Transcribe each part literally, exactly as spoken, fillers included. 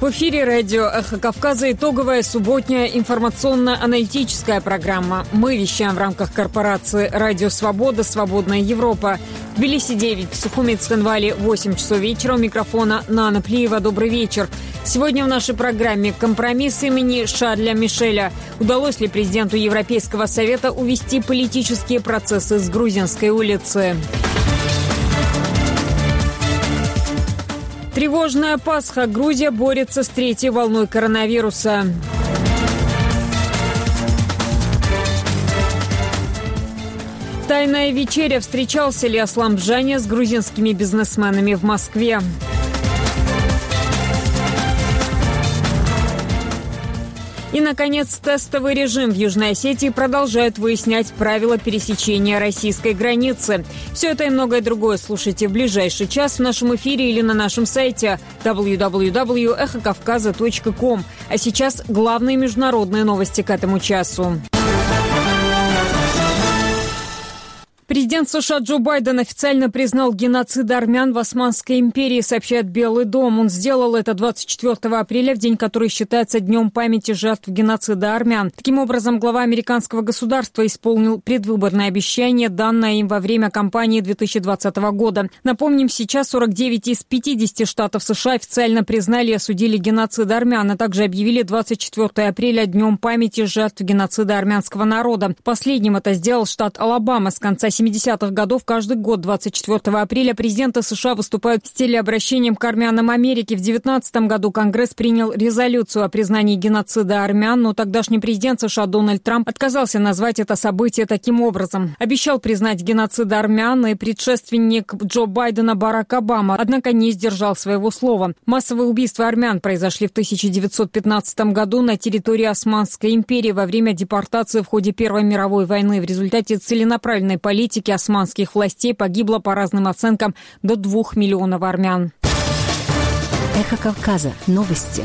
В эфире радио «Эхо Кавказа» итоговая субботняя информационно-аналитическая программа. Мы вещаем в рамках корпорации «Радио Свобода. Свободная Европа». В Тбилиси девять, в Сухуми Цхинвале восемь часов вечера. У микрофона Нана Плиева. Добрый вечер. Сегодня в нашей программе компромисс имени Шарля Мишеля. Удалось ли президенту Европейского совета увести политические процессы с Грузинской улицы? Тревожная Пасха. Грузия борется с третьей волной коронавируса. Тайная вечеря. Встречался ли Аслан Бжаня с грузинскими бизнесменами в Москве? И, наконец, тестовый режим в Южной Осетии продолжает выяснять правила пересечения российской границы. Все это и многое другое слушайте в ближайший час в нашем эфире или на нашем сайте дабл ю дабл ю дабл ю точка эхо кавказа точка ком. А сейчас главные международные новости к этому часу. Президент США Джо Байден официально признал геноцид армян в Османской империи, сообщает Белый дом. Он сделал это двадцать четвёртого апреля, в день, который считается днем памяти жертв геноцида армян. Таким образом, глава американского государства исполнил предвыборное обещание, данное им во время кампании две тысячи двадцатого года. Напомним, сейчас сорок девять из пятидесяти штатов США официально признали и осудили геноцид армян, а также объявили двадцать четвёртого апреля днем памяти жертв геноцида армянского народа. Последним это сделал штат Алабама. С конца семидесятых годов каждый год двадцать четвёртого апреля президенты США выступают с телеобращением к армянам Америки. В девятнадцатом году Конгресс принял резолюцию о признании геноцида армян, но тогдашний президент США Дональд Трамп отказался назвать это событие таким образом. Обещал признать геноцид армян и предшественник Джо Байдена Барак Обама, однако не сдержал своего слова. Массовые убийства армян произошли в тысяча девятьсот пятнадцатом году на территории Османской империи во время депортации в ходе Первой мировой войны. В результате целенаправленной политики османских властей погибло по разным оценкам до двух миллионов армян. Эхо Кавказа. Новости.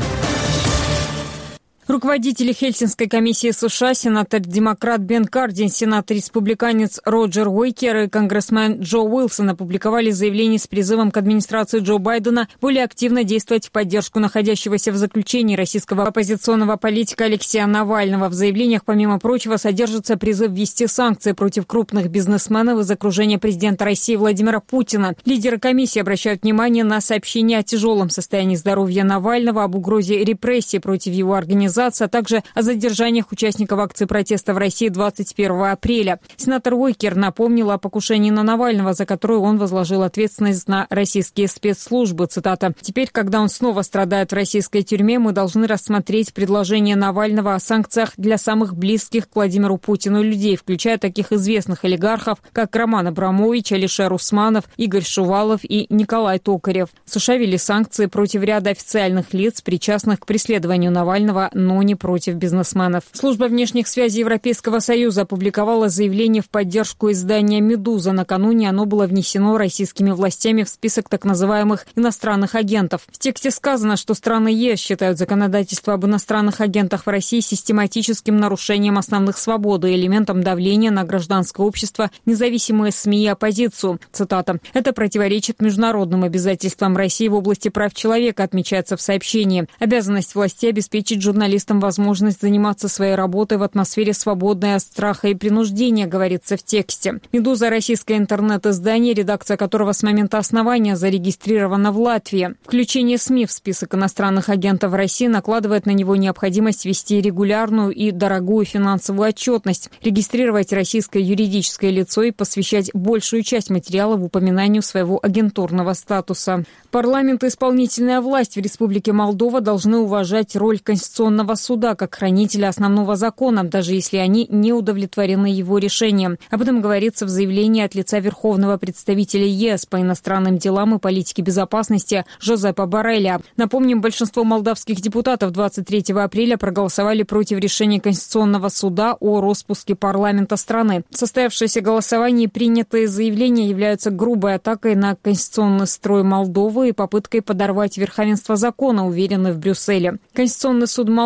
Руководители Хельсинской комиссии США, сенатор-демократ Бен Кардин, сенатор-республиканец Роджер Уикер и конгрессмен Джо Уилсон опубликовали заявление с призывом к администрации Джо Байдена более активно действовать в поддержку находящегося в заключении российского оппозиционного политика Алексея Навального. В заявлениях, помимо прочего, содержится призыв ввести санкции против крупных бизнесменов из окружения президента России Владимира Путина. Лидеры комиссии обращают внимание на сообщения о тяжелом состоянии здоровья Навального, об угрозе репрессий против его организации, а также о задержаниях участников акции протеста в России двадцать первого апреля. Сенатор Уикер напомнил о покушении на Навального, за которое он возложил ответственность на российские спецслужбы. Цитата. «Теперь, когда он снова страдает в российской тюрьме, мы должны рассмотреть предложение Навального о санкциях для самых близких к Владимиру Путину людей, включая таких известных олигархов, как Роман Абрамович, Алишер Усманов, Игорь Шувалов и Николай Токарев. США ввели санкции против ряда официальных лиц, причастных к преследованию Навального, но не против бизнесменов». Служба внешних связей Европейского Союза опубликовала заявление в поддержку издания «Медуза». Накануне оно было внесено российскими властями в список так называемых иностранных агентов. В тексте сказано, что страны ЕС считают законодательство об иностранных агентах в России систематическим нарушением основных свобод и элементом давления на гражданское общество, независимые СМИ и оппозицию. Цитата. «Это противоречит международным обязательствам России в области прав человека», отмечается в сообщении. Обязанность властей обеспечить журналистам возможность заниматься своей работой в атмосфере свободной от страха и принуждения, говорится в тексте. «Медуза» — российское интернет-издание, редакция которого с момента основания зарегистрирована в Латвии. Включение СМИ в список иностранных агентов в России накладывает на него необходимость вести регулярную и дорогую финансовую отчетность, регистрировать российское юридическое лицо и посвящать большую часть материалов упоминанию своего агентурного статуса. Парламент и исполнительная власть в Республике Молдова должны уважать роль Конституционного суда как хранителя основного закона, даже если они не удовлетворены его решением. Об этом говорится в заявлении от лица Верховного представителя ЕС по иностранным делам и политике безопасности Жозепа Борреля. Напомним, большинство молдавских депутатов двадцать третьего апреля проголосовали против решения Конституционного суда о распуске парламента страны. Состоявшееся голосование и принятые заявления являются грубой атакой на конституционный строй Молдовы и попыткой подорвать верховенство закона, уверены в Брюсселе. Конституционный суд Молдовы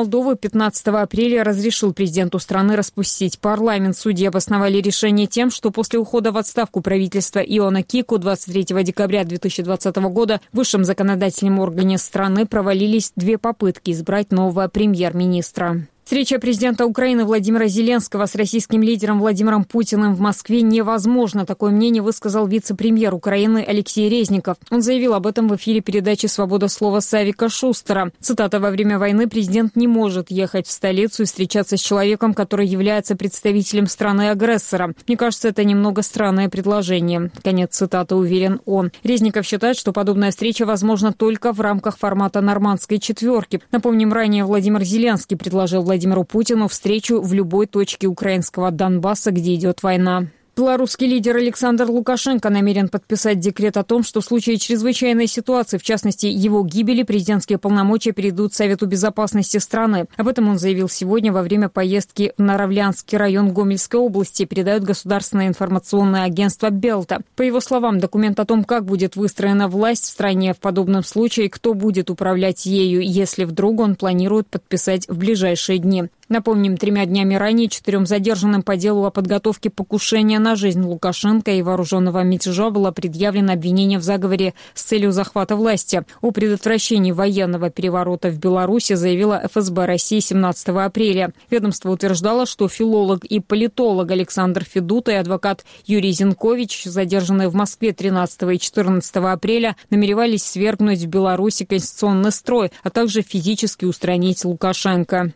Молдовы пятнадцатого апреля разрешил президенту страны распустить парламент. Судьи обосновали решение тем, что после ухода в отставку правительства Иона Кику двадцать третьего декабря две тысячи двадцатого года в высшем законодательном органе страны провалились две попытки избрать нового премьер-министра. Встреча президента Украины Владимира Зеленского с российским лидером Владимиром Путиным в Москве невозможна. Такое мнение высказал вице-премьер Украины Алексей Резников. Он заявил об этом в эфире передачи «Свобода слова» Савика Шустера. Цитата: «Во время войны президент не может ехать в столицу и встречаться с человеком, который является представителем страны-агрессора. Мне кажется, это немного странное предложение». Конец цитаты, уверен он. Резников считает, что подобная встреча возможна только в рамках формата нормандской четверки. Напомним, ранее Владимир Зеленский предложил Владимиру Владимиру Путину встречу в любой точке украинского Донбасса, где идет война. Белорусский лидер Александр Лукашенко намерен подписать декрет о том, что в случае чрезвычайной ситуации, в частности его гибели, президентские полномочия перейдут Совету безопасности страны. Об этом он заявил сегодня во время поездки в Наравлянский район Гомельской области, передает государственное информационное агентство «Белта». По его словам, документ о том, как будет выстроена власть в стране в подобном случае, кто будет управлять ею, если вдруг, он планирует подписать в ближайшие дни. Напомним, тремя днями ранее четырем задержанным по делу о подготовке покушения на жизнь Лукашенко и вооруженного мятежа было предъявлено обвинение в заговоре с целью захвата власти. О предотвращении военного переворота в Беларуси заявила эф эс бэ России семнадцатого апреля. Ведомство утверждало, что филолог и политолог Александр Федута и адвокат Юрий Зинкович, задержанные в Москве тринадцатого и четырнадцатого апреля, намеревались свергнуть в Беларуси конституционный строй, а также физически устранить Лукашенко.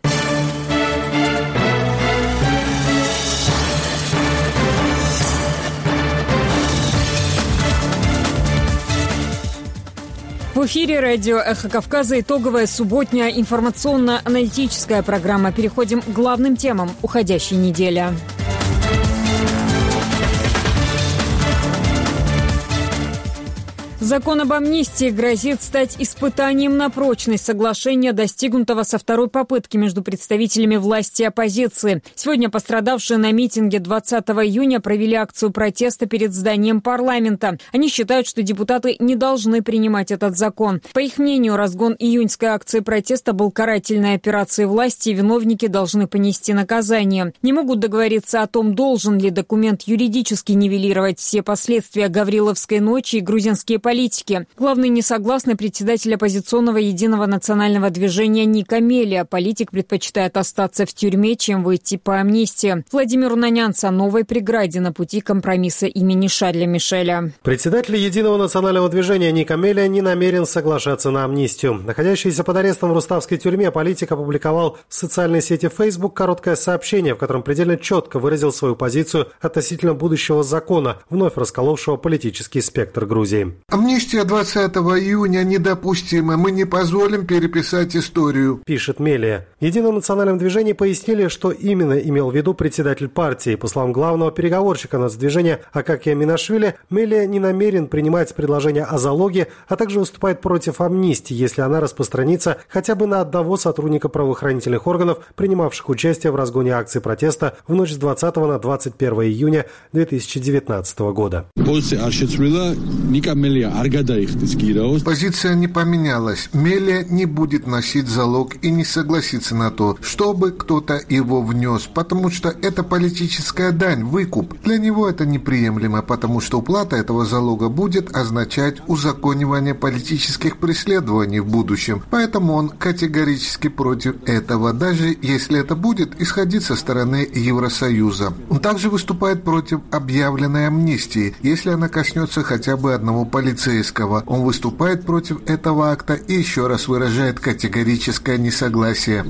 В эфире радио «Эхо Кавказа» итоговая субботняя информационно-аналитическая программа. Переходим к главным темам уходящей недели. Закон об амнистии грозит стать испытанием на прочность соглашения, достигнутого со второй попытки между представителями власти и оппозиции. Сегодня пострадавшие на митинге двадцатого июня провели акцию протеста перед зданием парламента. Они считают, что депутаты не должны принимать этот закон. По их мнению, разгон июньской акции протеста был карательной операцией власти, и виновники должны понести наказание. Не могут договориться о том, должен ли документ юридически нивелировать все последствия Гавриловской ночи и грузинские политики. Политики. Главный несогласный председатель оппозиционного единого национального движения Ник Амелия. Политик предпочитает остаться в тюрьме, чем выйти по амнистии. Владимир Унанянц о новой преграде на пути компромисса имени Шарля Мишеля. Председатель единого национального движения Ник Амелия не намерен соглашаться на амнистию. Находящийся под арестом в руставской тюрьме политик опубликовал в социальной сети Facebook короткое сообщение, в котором предельно четко выразил свою позицию относительно будущего закона, вновь расколовшего политический спектр Грузии. Амнистия двадцатого июня недопустима. Мы не позволим переписать историю, пишет Мелия. В Едином национальном движении пояснили, что именно имел в виду председатель партии. По словам главного переговорщика нацдвижения Акакия Минашвили, Мелия не намерен принимать предложение о залоге, а также выступает против амнистии, если она распространится хотя бы на одного сотрудника правоохранительных органов, принимавших участие в разгоне акции протеста в ночь с двадцатого на двадцать первое июня две тысячи девятнадцатого года. Позиция не поменялась. Мелия не будет носить залог и не согласится на то, чтобы кто-то его внес, потому что это политическая дань, выкуп. Для него это неприемлемо, потому что уплата этого залога будет означать узаконивание политических преследований в будущем. Поэтому он категорически против этого, даже если это будет исходить со стороны Евросоюза. Он также выступает против объявленной амнистии, если она коснется хотя бы одного полицейского. Он выступает против этого акта и еще раз выражает категорическое несогласие.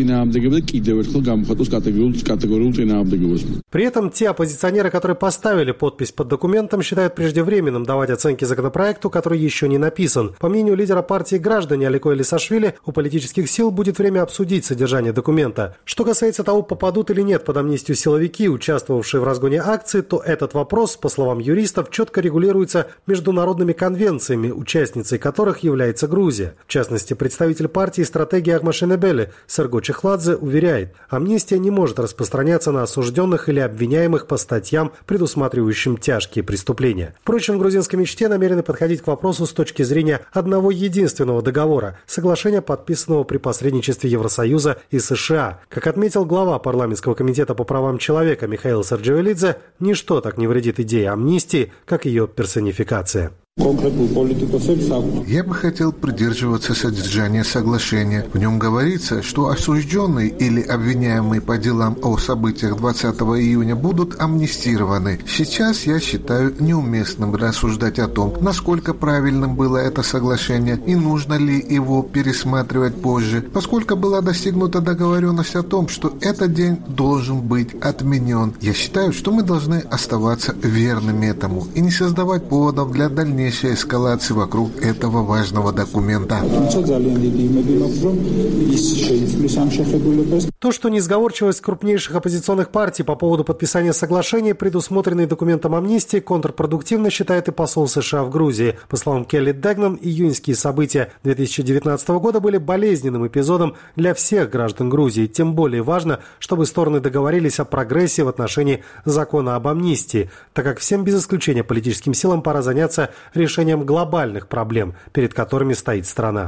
При этом те оппозиционеры, которые поставили подпись под документом, считают преждевременным давать оценки законопроекту, который еще не написан. По мнению лидера партии «Граждане» Алико Элисашвили, у политических сил будет время обсудить содержание документа. Что касается того, попадут или нет под амнистию силовики, участвовавшие в разгоне акции, то этот вопрос, по словам юристов, четко регулируется международными конвенциями, участницей которых является Грузия. В частности, представитель партии «Стратегия Агмашенебели» Серго Чехладзе уверяет, амнистия не может распространяться на осужденных или обвиняемых по статьям, предусматривающим тяжкие преступления. Впрочем, в грузинской мечте намерены подходить к вопросу с точки зрения одного единственного договора – соглашения, подписанного при посредничестве Евросоюза и США. Как отметил глава парламентского комитета по правам человека Михаил Сарджевелидзе, ничто так не вредит идее амнистии, как ее персонификация. Я бы хотел придерживаться содержания соглашения. В нем говорится, что осужденные или обвиняемые по делам о событиях двадцатого июня будут амнистированы. Сейчас я считаю неуместным рассуждать о том, насколько правильным было это соглашение и нужно ли его пересматривать позже, поскольку была достигнута договоренность о том, что этот день должен быть отменен. Я считаю, что мы должны оставаться верными этому и не создавать поводов для дальнейшего эскалации вокруг этого важного документа. То, что несговорчивость крупнейших оппозиционных партий по поводу подписания соглашения, предусмотренной документом амнистии, контрпродуктивно, считает и посол США в Грузии. По словам Келли Дегнан, июньские события две тысячи девятнадцатого года были болезненным эпизодом для всех граждан Грузии. Тем более важно, чтобы стороны договорились о прогрессе в отношении закона об амнистии, так как всем без исключения политическим силам пора заняться решением глобальных проблем, перед которыми стоит страна.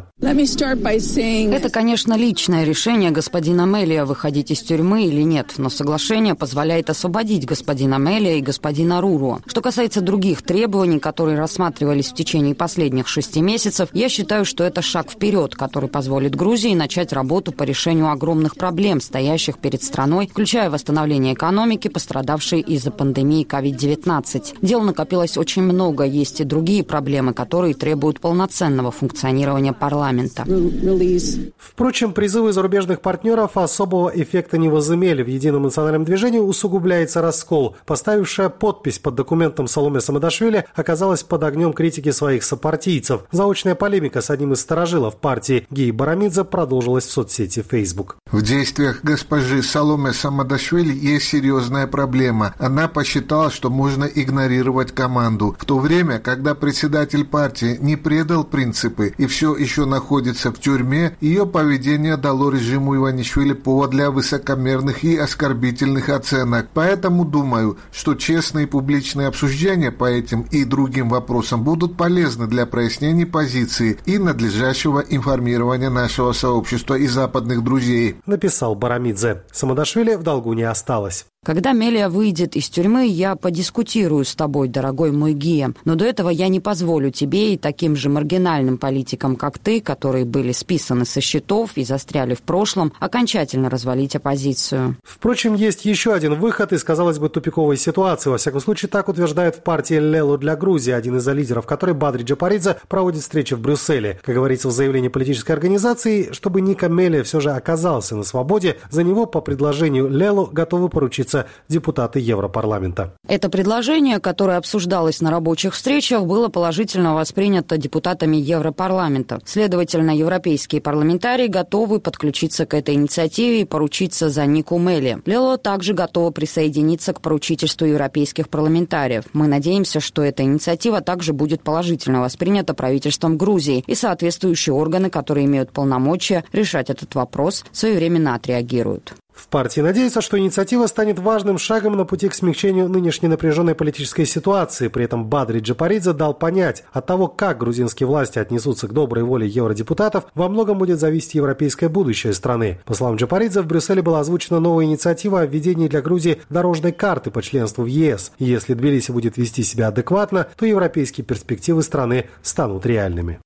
Это, конечно, личное решение господина Мелия, выходить из тюрьмы или нет, но соглашение позволяет освободить господина Мелия и господина Руру. Что касается других требований, которые рассматривались в течение последних шести месяцев, я считаю, что это шаг вперед, который позволит Грузии начать работу по решению огромных проблем, стоящих перед страной, включая восстановление экономики, пострадавшей из-за пандемии ковид девятнадцать. Дел накопилось очень много, есть и другие проблемы, которые требуют полноценного функционирования парламента. Впрочем, призывы зарубежных партнеров особого эффекта не возымели. В Едином национальном движении усугубляется раскол. Поставившая подпись под документом Саломе Самадашвили оказалась под огнем критики своих сопартийцев. Заочная полемика с одним из старожилов партии Гии Барамидзе продолжилась в соцсети Facebook. В действиях госпожи Саломе Самадашвили есть серьезная проблема. Она посчитала, что можно игнорировать команду. В то время, когда председатель партии не предал принципы и все еще находится в тюрьме, ее поведение дало режиму Иванишвили повод для высокомерных и оскорбительных оценок. Поэтому думаю, что честные публичные обсуждения по этим и другим вопросам будут полезны для прояснения позиции и надлежащего информирования нашего сообщества и западных друзей, написал Барамидзе. Самадашвили в долгу не осталось. Когда Мелия выйдет из тюрьмы, я подискутирую с тобой, дорогой мой Гия. Но до этого я не позволю тебе и таким же маргинальным политикам, как ты, которые были списаны со счетов и застряли в прошлом, окончательно развалить оппозицию. Впрочем, есть еще один выход из, казалось бы, тупиковой ситуации. Во всяком случае, так утверждает в партии «Лело для Грузии», один из лидеров которой, Бадри Джапаридзе, проводит встречи в Брюсселе. Как говорится в заявлении политической организации, чтобы Ника Мелия все же оказался на свободе, за него по предложению «Лело» готовы поручиться депутаты Европарламента. Это предложение, которое обсуждалось на рабочих встречах, было положительно воспринято депутатами Европарламента. Следовательно, европейские парламентарии готовы подключиться к этой инициативе и поручиться за Нику Мели. Лело также готова присоединиться к поручительству европейских парламентариев. Мы надеемся, что эта инициатива также будет положительно воспринята правительством Грузии, и соответствующие органы, которые имеют полномочия решать этот вопрос, своевременно отреагируют. В партии надеются, что инициатива станет важным шагом на пути к смягчению нынешней напряженной политической ситуации. При этом Бадри Джапаридзе дал понять, от того, как грузинские власти отнесутся к доброй воле евродепутатов, во многом будет зависеть европейское будущее страны. По словам Джапаридзе, в Брюсселе была озвучена новая инициатива о введении для Грузии дорожной карты по членству в ЕС. И если Тбилиси будет вести себя адекватно, то европейские перспективы страны станут реальными.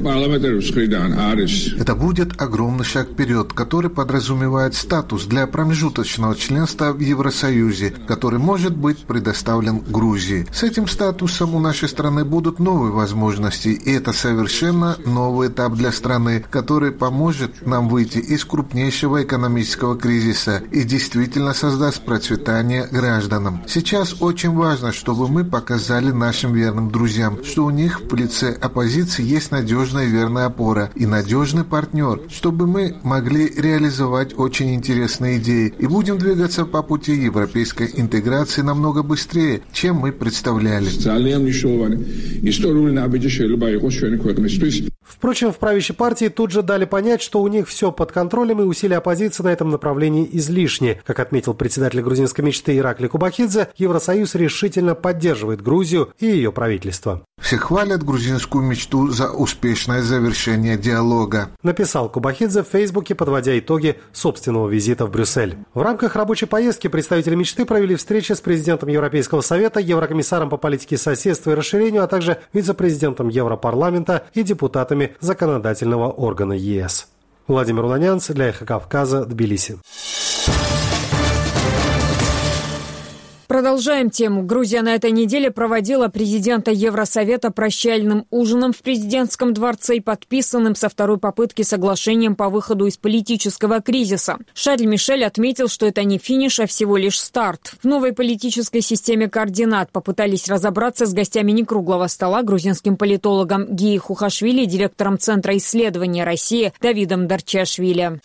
Это будет огромный шаг вперед, который подразумевает статус для промежуточного членства в Евросоюзе, который может быть предоставлен Грузии. С этим статусом у нашей страны будут новые возможности, и это совершенно новый этап для страны, который поможет нам выйти из крупнейшего экономического кризиса и действительно создаст процветание гражданам. Сейчас очень важно, чтобы мы показали нашим верным друзьям, что у них в лице оппозиции есть надежная и верная опора и надежный партнер, чтобы мы могли реализовать очень интересные определенные идеи и будем двигаться по пути европейской интеграции намного быстрее, чем мы представляли. Впрочем, в правящей партии тут же дали понять, что у них все под контролем и усилия оппозиции на этом направлении излишни. Как отметил председатель грузинской мечты Иракли Кубахидзе, Евросоюз решительно поддерживает Грузию и ее правительство. Все хвалят грузинскую мечту за успешное завершение диалога, написал Кубахидзе в Фейсбуке, подводя итоги собственного визита в Брюссель. В рамках рабочей поездки представители мечты провели встречи с президентом Европейского совета, еврокомиссаром по политике соседства и расширению, а также вице-президентом Европарламента и депутатами законодательного органа ЕС. Владимир Уланянц для Эхо Кавказа, Тбилиси. Продолжаем тему. Грузия на этой неделе проводила президента Евросовета прощальным ужином в президентском дворце и подписанным со второй попытки соглашением по выходу из политического кризиса. Шарль Мишель отметил, что это не финиш, а всего лишь старт. В новой политической системе координат попытались разобраться с гостями некруглого стола, грузинским политологом Гии Хухашвили и директором Центра исследования России Давидом Дарчашвили.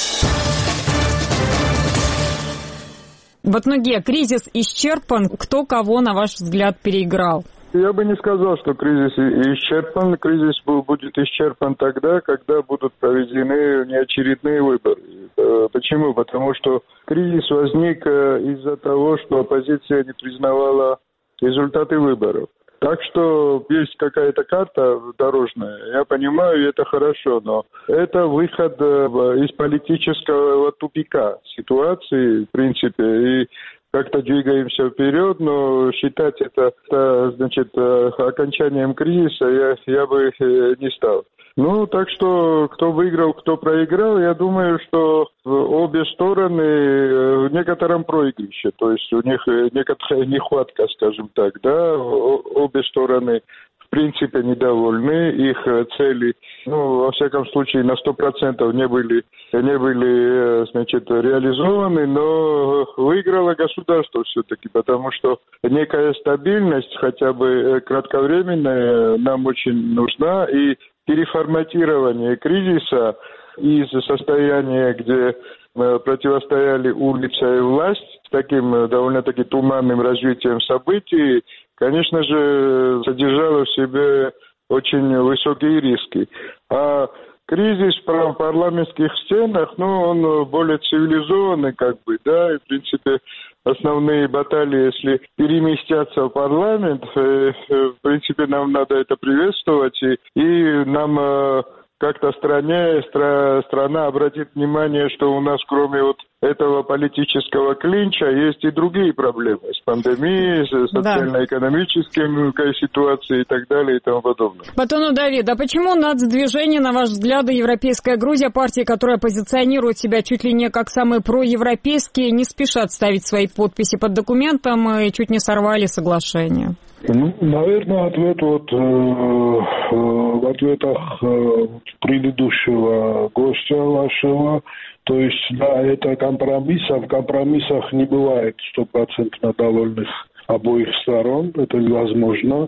В Батнуге кризис исчерпан. Кто кого, на ваш взгляд, переиграл? Я бы не сказал, что кризис исчерпан. Кризис будет исчерпан тогда, когда будут проведены неочередные выборы. Почему? Потому что кризис возник из-за того, что оппозиция не признавала результаты выборов. Так что есть какая-то карта дорожная, я понимаю, и это хорошо, но это выход из политического тупика ситуации, в принципе, и как-то двигаемся вперед, но считать это, это значит, окончанием кризиса я, я бы не стал. Ну, так что, кто выиграл, кто проиграл, я думаю, что обе стороны в некотором проигрыше. То есть у них некоторая нехватка, скажем так, да, обе стороны в принципе недовольны, их цели, ну, во всяком случае, на сто процентов не были, не были, значит, реализованы, но выиграло государство все-таки, потому что некая стабильность, хотя бы кратковременная, нам очень нужна, и переформатирование кризиса из состояния, где противостояли улица и власть, с таким довольно-таки туманным развитием событий, конечно же, содержало в себе очень высокие риски. А кризис в парламентских стенах, ну, он более цивилизованный, как бы, да, и, в принципе, основные баталии, если переместятся в парламент, э, э, в принципе, нам надо это приветствовать, и, и нам э, как-то стране, стра, страна обратит внимание, что у нас, кроме вот этого политического клинча, есть и другие проблемы с пандемией, с социально-экономической ситуацией и так далее и тому подобное. Батону Давид, а почему нацдвижение, на ваш взгляд, и Европейская Грузия, партии, которая позиционирует себя чуть ли не как самые проевропейские, не спешат ставить свои подписи под документом и чуть не сорвали соглашение? Ну, наверное, ответ вот э, э, в ответах э, предыдущего гостя вашего, то есть, да, это компромисс, а в компромиссах не бывает стопроцентно довольных обоих сторон, это невозможно.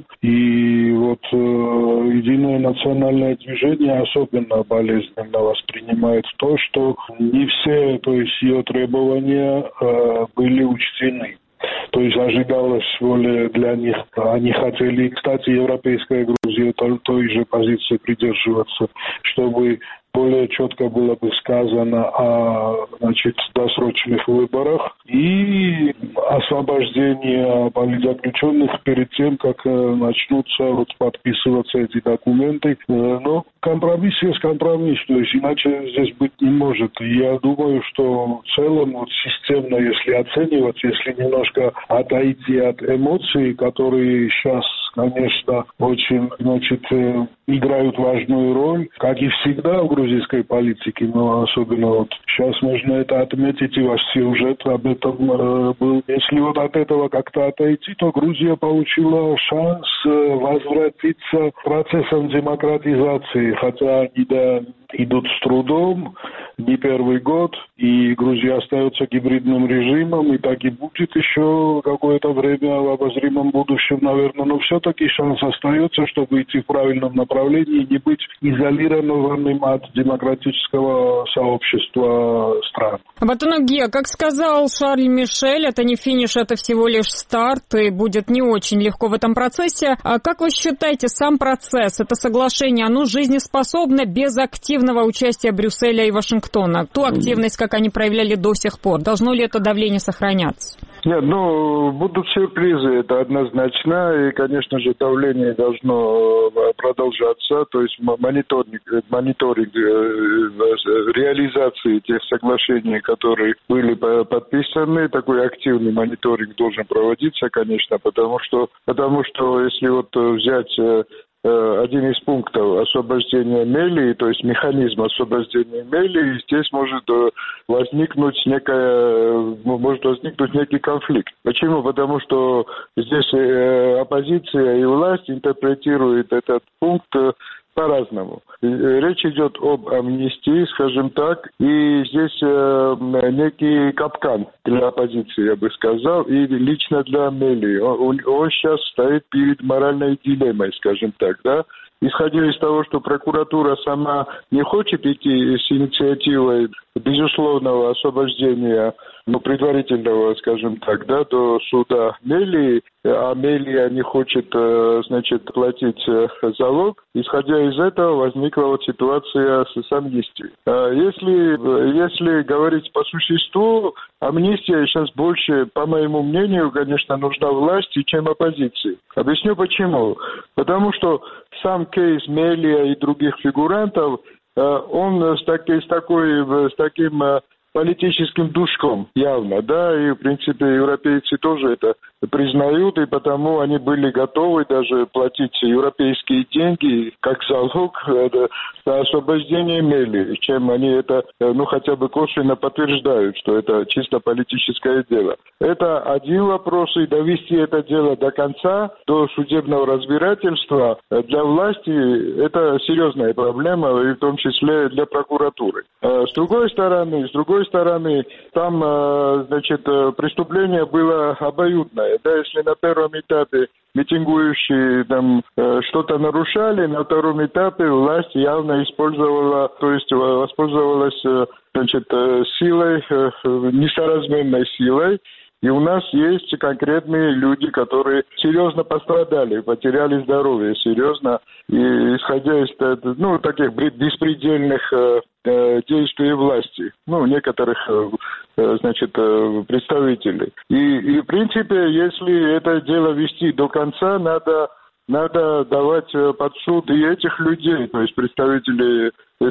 И вот э, единое национальное движение особенно болезненно воспринимает то, что не все, то есть ее требования э, были учтены. То есть ожидалось более для них, они хотели, кстати, Европейская Грузия той же позиции придерживаться, чтобы более четко было бы сказано о, значит, досрочных выборах и освобождение политзаключенных перед тем, как начнутся вот подписываться эти документы. Но компромисс есть компромисс, то есть иначе здесь быть не может. И я думаю, что в целом вот системно, если оценивать, если немножко отойти от эмоций, которые сейчас, конечно, очень, значит, играют важную роль, как и всегда в грузинской политике, но особенно вот сейчас можно это отметить, и ваш сюжет об этом э, был. Если вот от этого как-то отойти, то Грузия получила шанс э, возвратиться к процессам демократизации, хотя они, да, идут с трудом, не первый год, и Грузия остается гибридным режимом, и так и будет еще какое-то время в обозримом будущем, наверное, но все-таки шанс остается, чтобы идти в правильном направлении. направлении, не быть изолированным от демократического сообщества стран. Батонуге, как сказал Шарль Мишель, это не финиш, это всего лишь старт, и будет не очень легко в этом процессе. А как вы считаете, сам процесс, это соглашение, оно жизнеспособно без активного участия Брюсселя и Вашингтона? Ту активность, как они проявляли до сих пор, должно ли это давление сохраняться? Нет, ну, будут сюрпризы, это однозначно, и, конечно же, давление должно продолжаться, то есть мониторинг, мониторинг реализации тех соглашений, которые были подписаны, такой активный мониторинг должен проводиться, конечно, потому что, потому что если вот взять один из пунктов освобождения Мелии, то есть механизм освобождения Мелии, здесь может возникнуть некая, может возникнуть некий конфликт. Почему? Потому что здесь оппозиция и власть интерпретируют этот пункт по-разному. Речь идет об амнистии, скажем так, и здесь э, некий капкан для оппозиции, я бы сказал, и лично для Мелии. Он, он сейчас стоит перед моральной дилеммой, скажем так, да. Исходя из того, что прокуратура сама не хочет идти с инициативой безусловного освобождения, ну, предварительного, скажем так, да, до суда Мелии, а Мелия не хочет, значит, платить залог, исходя из этого возникла вот ситуация с амнистией. Если, если говорить по существу, амнистия сейчас больше, по моему мнению, конечно, нужна власти, чем оппозиции. Объясню почему. Потому что сам кейс Мелия и других фигурантов, он с, таки, с, такой, с таким политическим душком явно, да, и, в принципе, европейцы тоже это признают, и потому они были готовы даже платить европейские деньги как залог за освобождение Мелии, чем они это, ну, хотя бы косвенно подтверждают, что это чисто политическое дело. Это один вопрос, и довести это дело до конца, до судебного разбирательства для власти, это серьезная проблема, и в том числе для прокуратуры. С другой стороны, с другой стороны, там, значит, преступление было обоюдное. Да, если на первом этапе митингующие там что-то нарушали, на втором этапе власть явно использовала, то есть воспользовалась, значит, силой, несоразмерной силой. И у нас есть конкретные люди, которые серьезно пострадали, потеряли здоровье, серьезно. И исходя из, ну, таких беспредельных э, действий власти, ну, некоторых, э, значит, э, представителей. И, и, в принципе, если это дело вести до конца, надо, надо давать под суд и этих людей, то есть представителей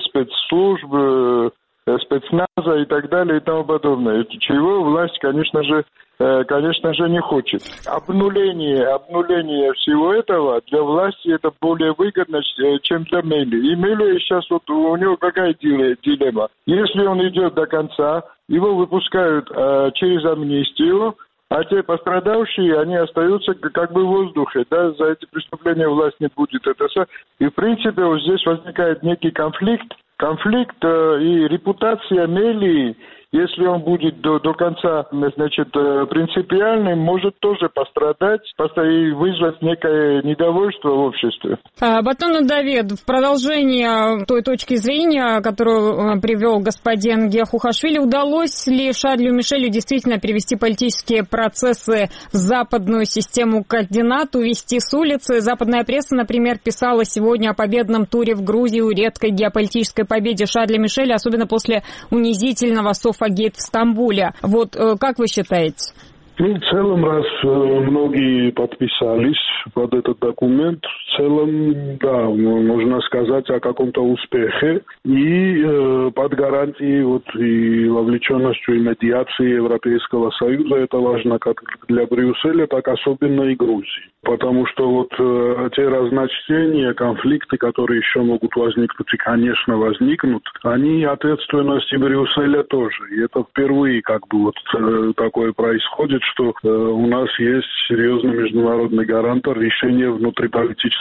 спецслужб, спецназа и так далее и тому подобное. Чего власть, конечно же, конечно же, не хочет. Обнуление, обнуление всего этого для власти это более выгодно, чем для Мелии. И Мелия сейчас вот у него какая дилемма? Если он идет до конца, его выпускают э, через амнистию, а те пострадавшие, они остаются как бы в воздухе, да, за эти преступления власть не будет. Это все. И в принципе вот здесь возникает некий конфликт, конфликт э, и репутация Мелии, если он будет до, до конца, значит, принципиальным, может тоже пострадать и вызвать некое недовольство в обществе. Батону Давид, в продолжение той точки зрения, которую привел господин Гехухашвили, удалось ли Шарлю Мишелю действительно перевести политические процессы в западную систему координат, увести с улицы? Западная пресса, например, писала сегодня о победном туре в Грузию, редкой геополитической победе Шарля Мишеля, особенно после унизительного софа Гейт в Стамбуле. Вот как вы считаете? Ну, в целом, раз многие подписались под этот документ, в целом, да, можно сказать о каком-то успехе. И э, под гарантией вот, и вовлеченностью и медиации Европейского Союза это важно как для Брюсселя, так особенно и Грузии. Потому что вот э, те разночтения, конфликты, которые еще могут возникнуть и, конечно, возникнут, они ответственности Брюсселя тоже. И это впервые как бы вот э, такое происходит, что э, у нас есть серьезный международный гарантор решения внутриполитических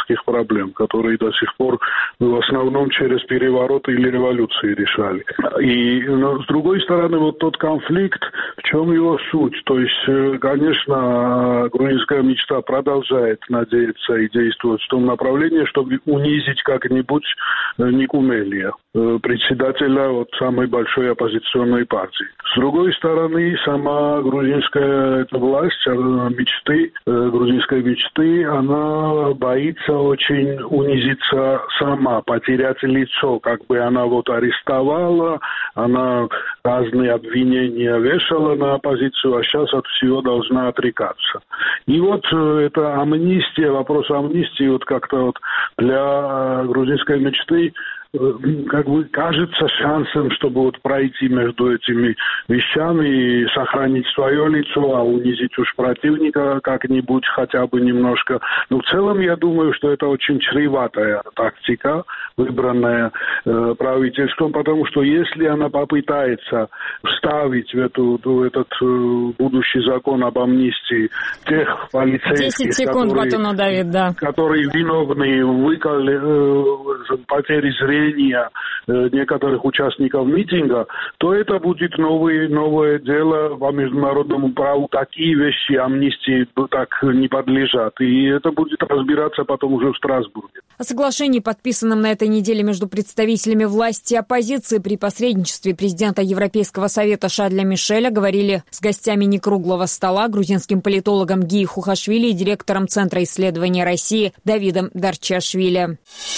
экономических проблем, которые до сих пор в основном через перевороты или революции решали. И но, с другой стороны, вот тот конфликт, в чем его суть? То есть, конечно, грузинская мечта продолжает надеяться и действовать в том направлении, чтобы унизить как-нибудь Нику Мелия, председателя вот самой большой оппозиционной партии. С другой стороны, сама грузинская эта власть, мечты, грузинской мечты, она боится очень унизиться сама, потерять лицо, как бы она вот арестовала, она разные обвинения вешала на оппозицию, а сейчас от всего должна отрекаться. И вот эта амнистия, вопрос амнистии вот как-то вот для грузинской мечты как бы кажется шансом, чтобы вот пройти между этими вещами и сохранить свое лицо, а унизить уж противника как-нибудь хотя бы немножко. Но в целом я думаю, что это очень чреватая тактика, выбранная э, правительством, потому что если она попытается вставить в, эту, в этот э, будущий закон об амнистии тех полицейских, десять секунд, которые, Батонов Давид, да. которые виновны в выколе, э, потере зрения некоторых участников митинга, то это будет новый, новое дело по международному праву. Такие вещи амнистии так не подлежат. И это будет разбираться потом уже в Страсбурге. О соглашении, подписанном на этой неделе между представителями власти и оппозиции при посредничестве президента Европейского совета Шарля Мишеля, говорили с гостями некруглого стола, грузинским политологом Гии Хухашвили и директором Центра исследования России Давидом Дарчашвили.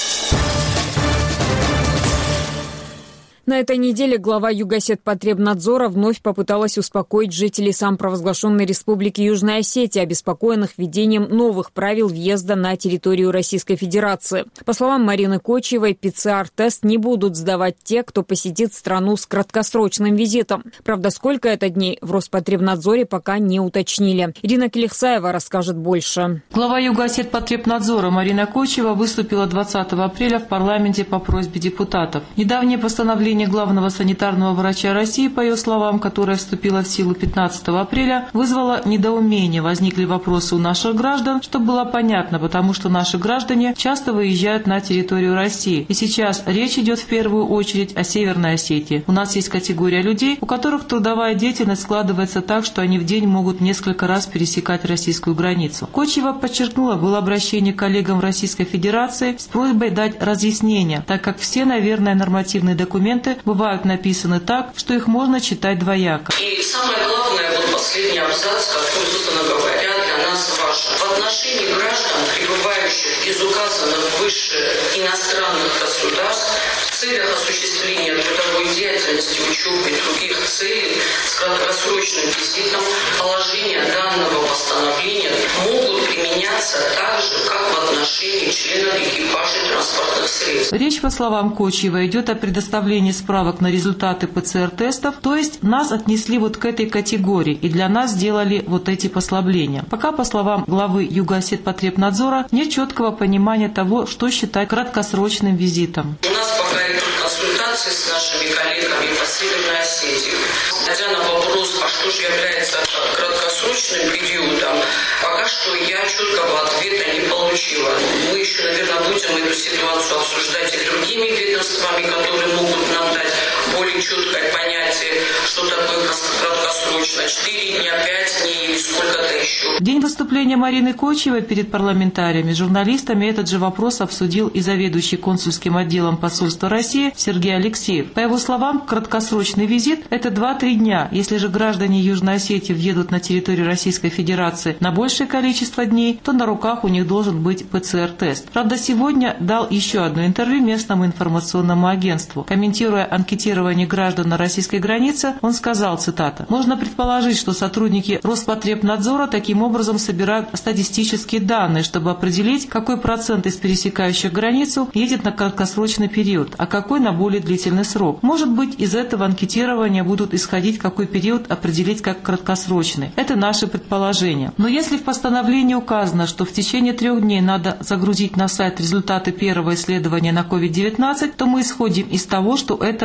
На этой неделе глава Югосетпотребнадзора вновь попыталась успокоить жителей самопровозглашенной республики Южная Осетия, обеспокоенных введением новых правил въезда на территорию Российской Федерации. По словам Марины Кочиевой, пэ цэ эр-тест не будут сдавать те, кто посетит страну с краткосрочным визитом. Правда, сколько это дней, в Роспотребнадзоре пока не уточнили. Ирина Келихсаева расскажет больше. Глава Югосетпотребнадзора Марина Кочиева выступила двадцатого апреля в парламенте по просьбе депутатов. Недавнее постановление главного санитарного врача России, по ее словам, которое вступило в силу пятнадцатого апреля, вызвало недоумение. Возникли вопросы у наших граждан, что было понятно, потому что наши граждане часто выезжают на территорию России. И сейчас речь идет в первую очередь о Северной Осетии. У нас есть категория людей, у которых трудовая деятельность складывается так, что они в день могут несколько раз пересекать российскую границу. Кочиева подчеркнула, было обращение к коллегам в Российской Федерации с просьбой дать разъяснение, так как все, наверное, нормативные документы бывают написаны так, что их можно читать двояко. И самое главное, вот последний абзац, который, собственно говоря, для нас важен. В отношении граждан, прибывающих из указанных выше иностранных государств, в целях осуществления трудовой деятельности, учебы и других целей с краткосрочным визитом, положения данного постановления могут применяться так же, как в отношении членов экипажа транспортных средств. Речь, по словам Кочиева, идет о предоставлении справок на результаты пэ цэ эр-тестов, то есть нас отнесли вот к этой категории и для нас сделали вот эти послабления. Пока, по словам главы Югосетпотребнадзора, нет четкого понимания того, что считать краткосрочным визитом. У нас пока идут консультации с нашими коллегами по Северной Осетии. Хотя на вопрос, а что же является краткосрочным периодом, пока что я четкого ответа не получила. Мы еще, наверное, будем эту ситуацию обсуждать и с другими ведомствами, которые могут нам дать более четкое понятие, что такое краткосрочно. Четыре дня, пять дней или сколько-то еще. В день выступления Марины Кочиевой перед парламентариями, журналистами этот же вопрос обсудил и заведующий консульским отделом посольства России Сергей Алексеев. По его словам, краткосрочный визит – это два-три дня. Если же граждане Южной Осетии въедут на территорию Российской Федерации на большее количество дней, то на руках у них должен быть пэ цэ эр-тест. Правда, сегодня дал еще одно интервью местному информационному агентству. Комментируя анкетирование граждан на российской границе, он сказал, цитата, «Можно предположить, что сотрудники Роспотребнадзора таким образом собирают статистические данные, чтобы определить, какой процент из пересекающих границу едет на краткосрочный период, а какой на более длительный срок. Может быть, из этого анкетирования будут исходить, какой период определить как краткосрочный. Это наше предположение. Но если в постановлении указано, что в течение трех дней надо загрузить на сайт результаты первого исследования на ковид девятнадцать, то мы исходим из того, что это краткосрочный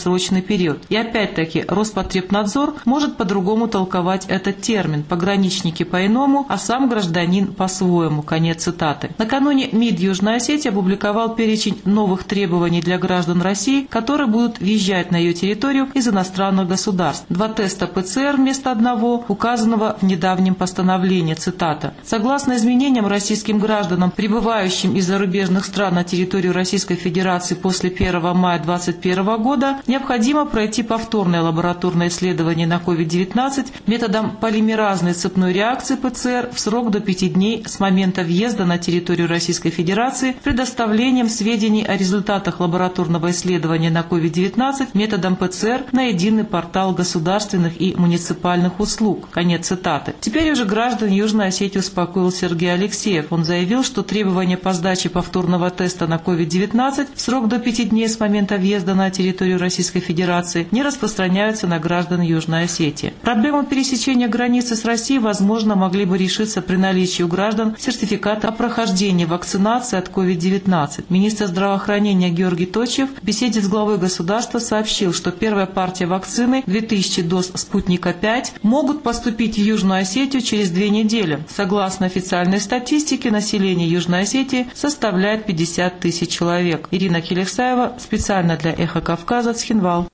краткосрочный период. И опять-таки Роспотребнадзор может по-другому толковать этот термин, пограничники по-иному, а сам гражданин по-своему. Конец цитаты. Накануне МИД Южной Осетии опубликовал перечень новых требований для граждан России, которые будут въезжать на ее территорию из иностранных государств. Два теста ПЦР вместо одного, указанного в недавнем постановлении. Цитата. Согласно изменениям, российским гражданам, прибывающим из зарубежных стран на территорию Российской Федерации после первого мая две тысячи двадцать первого года, необходимо пройти повторное лабораторное исследование на ковид девятнадцать методом полимеразной цепной реакции ПЦР в срок до пяти дней с момента въезда на территорию Российской Федерации, предоставлением сведений о результатах лабораторного исследования на ковид девятнадцать методом ПЦР на единый портал государственных и муниципальных услуг. Конец цитаты. Теперь уже граждан Южной Осетии успокоил Сергей Алексеев. Он заявил, что требования по сдаче повторного теста на ковид девятнадцать в срок до пяти дней с момента въезда на территорию Российской Федерации не распространяются на граждан Южной Осетии. Проблему пересечения границы с Россией, возможно, могли бы решиться при наличии у граждан сертификата о прохождении вакцинации от ковид девятнадцать. Министр здравоохранения Георгий Точев в беседе с главой государства сообщил, что первая партия вакцины, две тысячи доз «Спутника пять», могут поступить в Южную Осетию через две недели. Согласно официальной статистике, население Южной Осетии составляет пятьдесят тысяч человек. Ирина Келексаева, специально для «Эхо Кавказа», Цхинвал.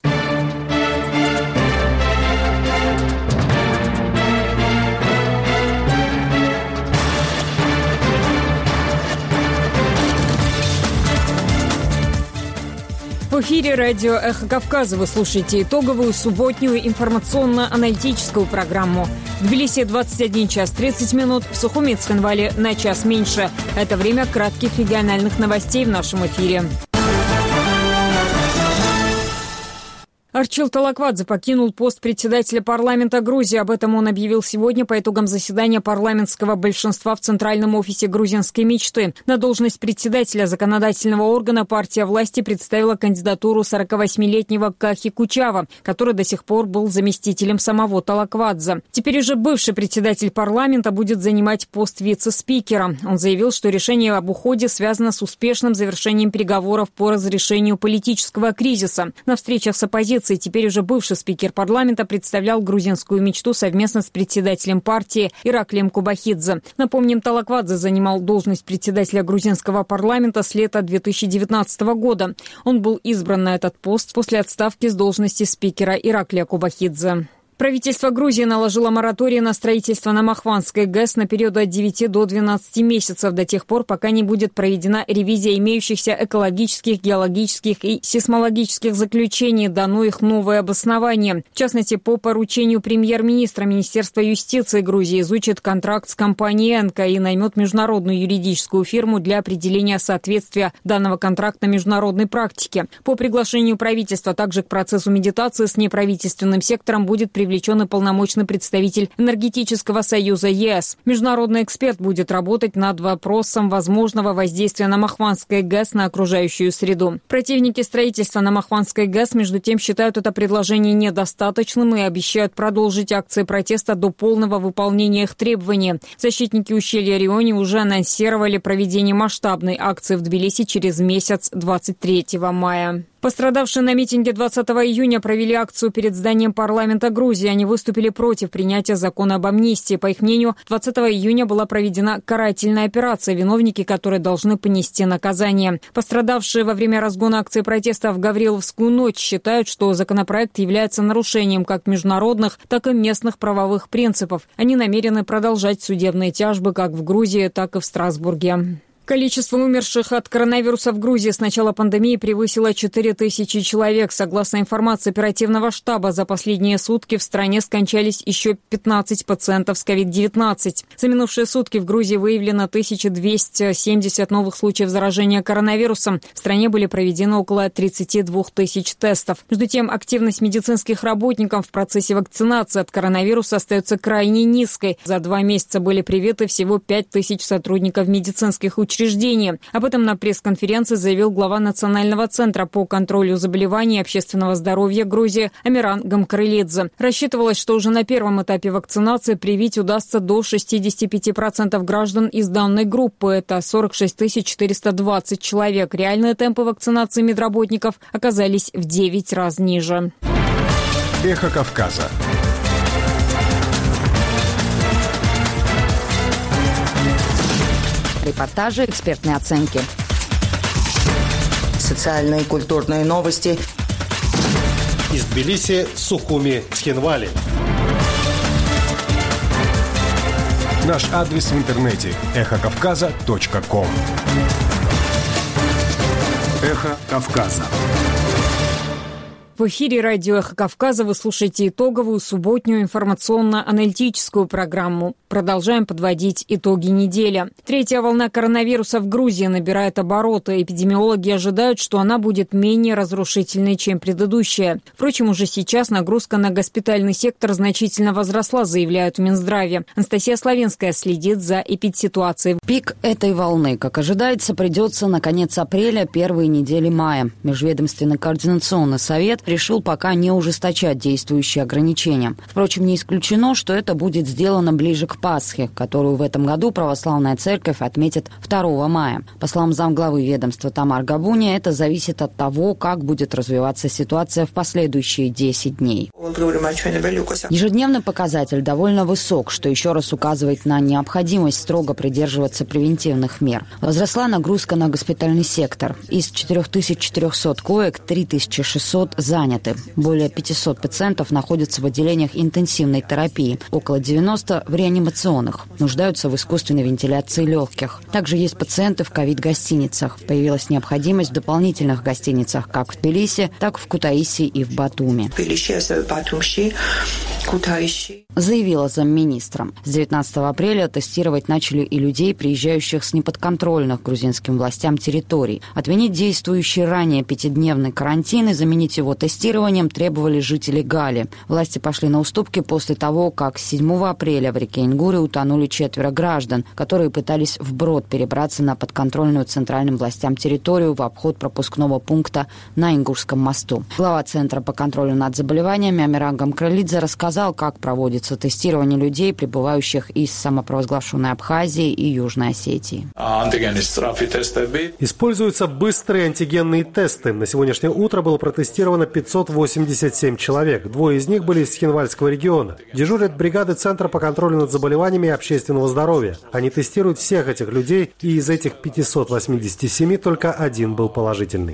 В эфире радио «Эхо Кавказа». Вы слушаете итоговую субботнюю информационно-аналитическую программу. В Тбилиси двадцать один час тридцать минут, в Сухуми и Цхинвале на час меньше. Это время кратких региональных новостей в нашем эфире. Арчил Талаквадзе покинул пост председателя парламента Грузии. Об этом он объявил сегодня по итогам заседания парламентского большинства в Центральном офисе грузинской мечты. На должность председателя законодательного органа партия власти представила кандидатуру сорокавосьмилетнего Кахи Кучава, который до сих пор был заместителем самого Талаквадзе. Теперь уже бывший председатель парламента будет занимать пост вице-спикера. Он заявил, что решение об уходе связано с успешным завершением переговоров по разрешению политического кризиса. На встречах с оппозицией теперь уже бывший спикер парламента представлял грузинскую мечту совместно с председателем партии Ираклием Кубахидзе. Напомним, Талаквадзе занимал должность председателя грузинского парламента с лета две тысячи девятнадцатого года. Он был избран на этот пост после отставки с должности спикера Ираклия Кубахидзе. Правительство Грузии наложило мораторий на строительство на Махванской ГЭС на период от девяти до двенадцати месяцев, до тех пор, пока не будет проведена ревизия имеющихся экологических, геологических и сейсмологических заключений, дано их новое обоснование. В частности, по поручению премьер-министра, Министерство юстиции Грузии изучит контракт с компанией «Энко» и наймет международную юридическую фирму для определения соответствия данного контракта международной практике. По приглашению правительства также к процессу медитации с неправительственным сектором будет привлечен привлечен и полномочный представитель Энергетического союза ЕС. Международный эксперт будет работать над вопросом возможного воздействия на Махванской ГЭС на окружающую среду. Противники строительства на Махванской ГЭС, между тем, считают это предложение недостаточным и обещают продолжить акции протеста до полного выполнения их требований. Защитники ущелья Риони уже анонсировали проведение масштабной акции в Тбилиси через месяц, двадцать третьего мая. Пострадавшие на митинге двадцатого июня провели акцию перед зданием парламента Грузии. Они выступили против принятия закона об амнистии. По их мнению, двадцатого июня была проведена карательная операция, виновники которой должны понести наказание. Пострадавшие во время разгона акции протеста в Гавриловскую ночь считают, что законопроект является нарушением как международных, так и местных правовых принципов. Они намерены продолжать судебные тяжбы как в Грузии, так и в Страсбурге. Количество умерших от коронавируса в Грузии с начала пандемии превысило четыре тысячи человек. Согласно информации оперативного штаба, за последние сутки в стране скончались еще пятнадцать пациентов с ковид девятнадцать. За минувшие сутки в Грузии выявлено тысяча двести семьдесят новых случаев заражения коронавирусом. В стране были проведены около тридцати двух тысяч тестов. Между тем, активность медицинских работников в процессе вакцинации от коронавируса остается крайне низкой. За два месяца были привиты всего пять тысяч сотрудников медицинских учреждений. учреждения. Об этом на пресс-конференции заявил глава Национального центра по контролю заболеваний и общественного здоровья Грузии Амиран Гамкрылидзе. Рассчитывалось, что уже на первом этапе вакцинации привить удастся до шестидесяти пяти процентов граждан из данной группы. Это сорок шесть тысяч четыреста двадцать человек. Реальные темпы вакцинации медработников оказались в девять раз ниже. Эхо Кавказа. Репортажи, экспертные оценки. Социальные и культурные новости. Из Тбилиси, Сухуми, Цхинвали. Наш адрес в интернете – эхо кавказа точка ком. Эхо Кавказа. В эфире радио «Эхо Кавказа» вы слушаете итоговую субботнюю информационно-аналитическую программу. Продолжаем подводить итоги недели. Третья волна коронавируса в Грузии набирает обороты. Эпидемиологи ожидают, что она будет менее разрушительной, чем предыдущая. Впрочем, уже сейчас нагрузка на госпитальный сектор значительно возросла, заявляют в Минздраве. Анастасия Славенская следит за эпидситуацией. Пик этой волны, как ожидается, придется на конец апреля, первые недели мая. Межведомственный координационный совет решил пока не ужесточать действующие ограничения. Впрочем, не исключено, что это будет сделано ближе к Пасхе, которую в этом году православная церковь отметит второго мая. По словам замглавы ведомства Тамар Габуни, это зависит от того, как будет развиваться ситуация в последующие десять дней. Ежедневный показатель довольно высок, что еще раз указывает на необходимость строго придерживаться превентивных мер. Возросла нагрузка на госпитальный сектор. Из четырех тысяч четырехсот коек три тысячи шестьсот заняты. Более пятисот пациентов находятся в отделениях интенсивной терапии, около девяноста в реанимационных, нуждаются в искусственной вентиляции легких. Также есть пациенты в ковид-гостиницах. Появилась необходимость в дополнительных гостиницах как в Тбилиси, так и в Кутаиси и в Батуми, заявила замминистра. С девятнадцатого апреля тестировать начали и людей, приезжающих с неподконтрольных грузинским властям территорий. Отменить действующий ранее пятидневный карантин и заменить его тестированием требовали жители Гали. Власти пошли на уступки после того, как с седьмого апреля в реке Ингуре утонули четверо граждан, которые пытались вброд перебраться на подконтрольную центральным властям территорию в обход пропускного пункта на Ингурском мосту. Глава Центра по контролю над заболеваниями Амиран Гамкрылидзе рассказал, как проводится тестирование людей, прибывающих из самопровозглашенной Абхазии и Южной Осетии. Используются быстрые антигенные тесты. На сегодняшнее утро было протестировано пятьсот восемьдесят семь человек. Двое из них были из Цхинвальского региона. Дежурят бригады Центра по контролю над заболеваниями и общественного здоровья. Они тестируют всех этих людей, и из этих пятисот восьмидесяти семи только один был положительный.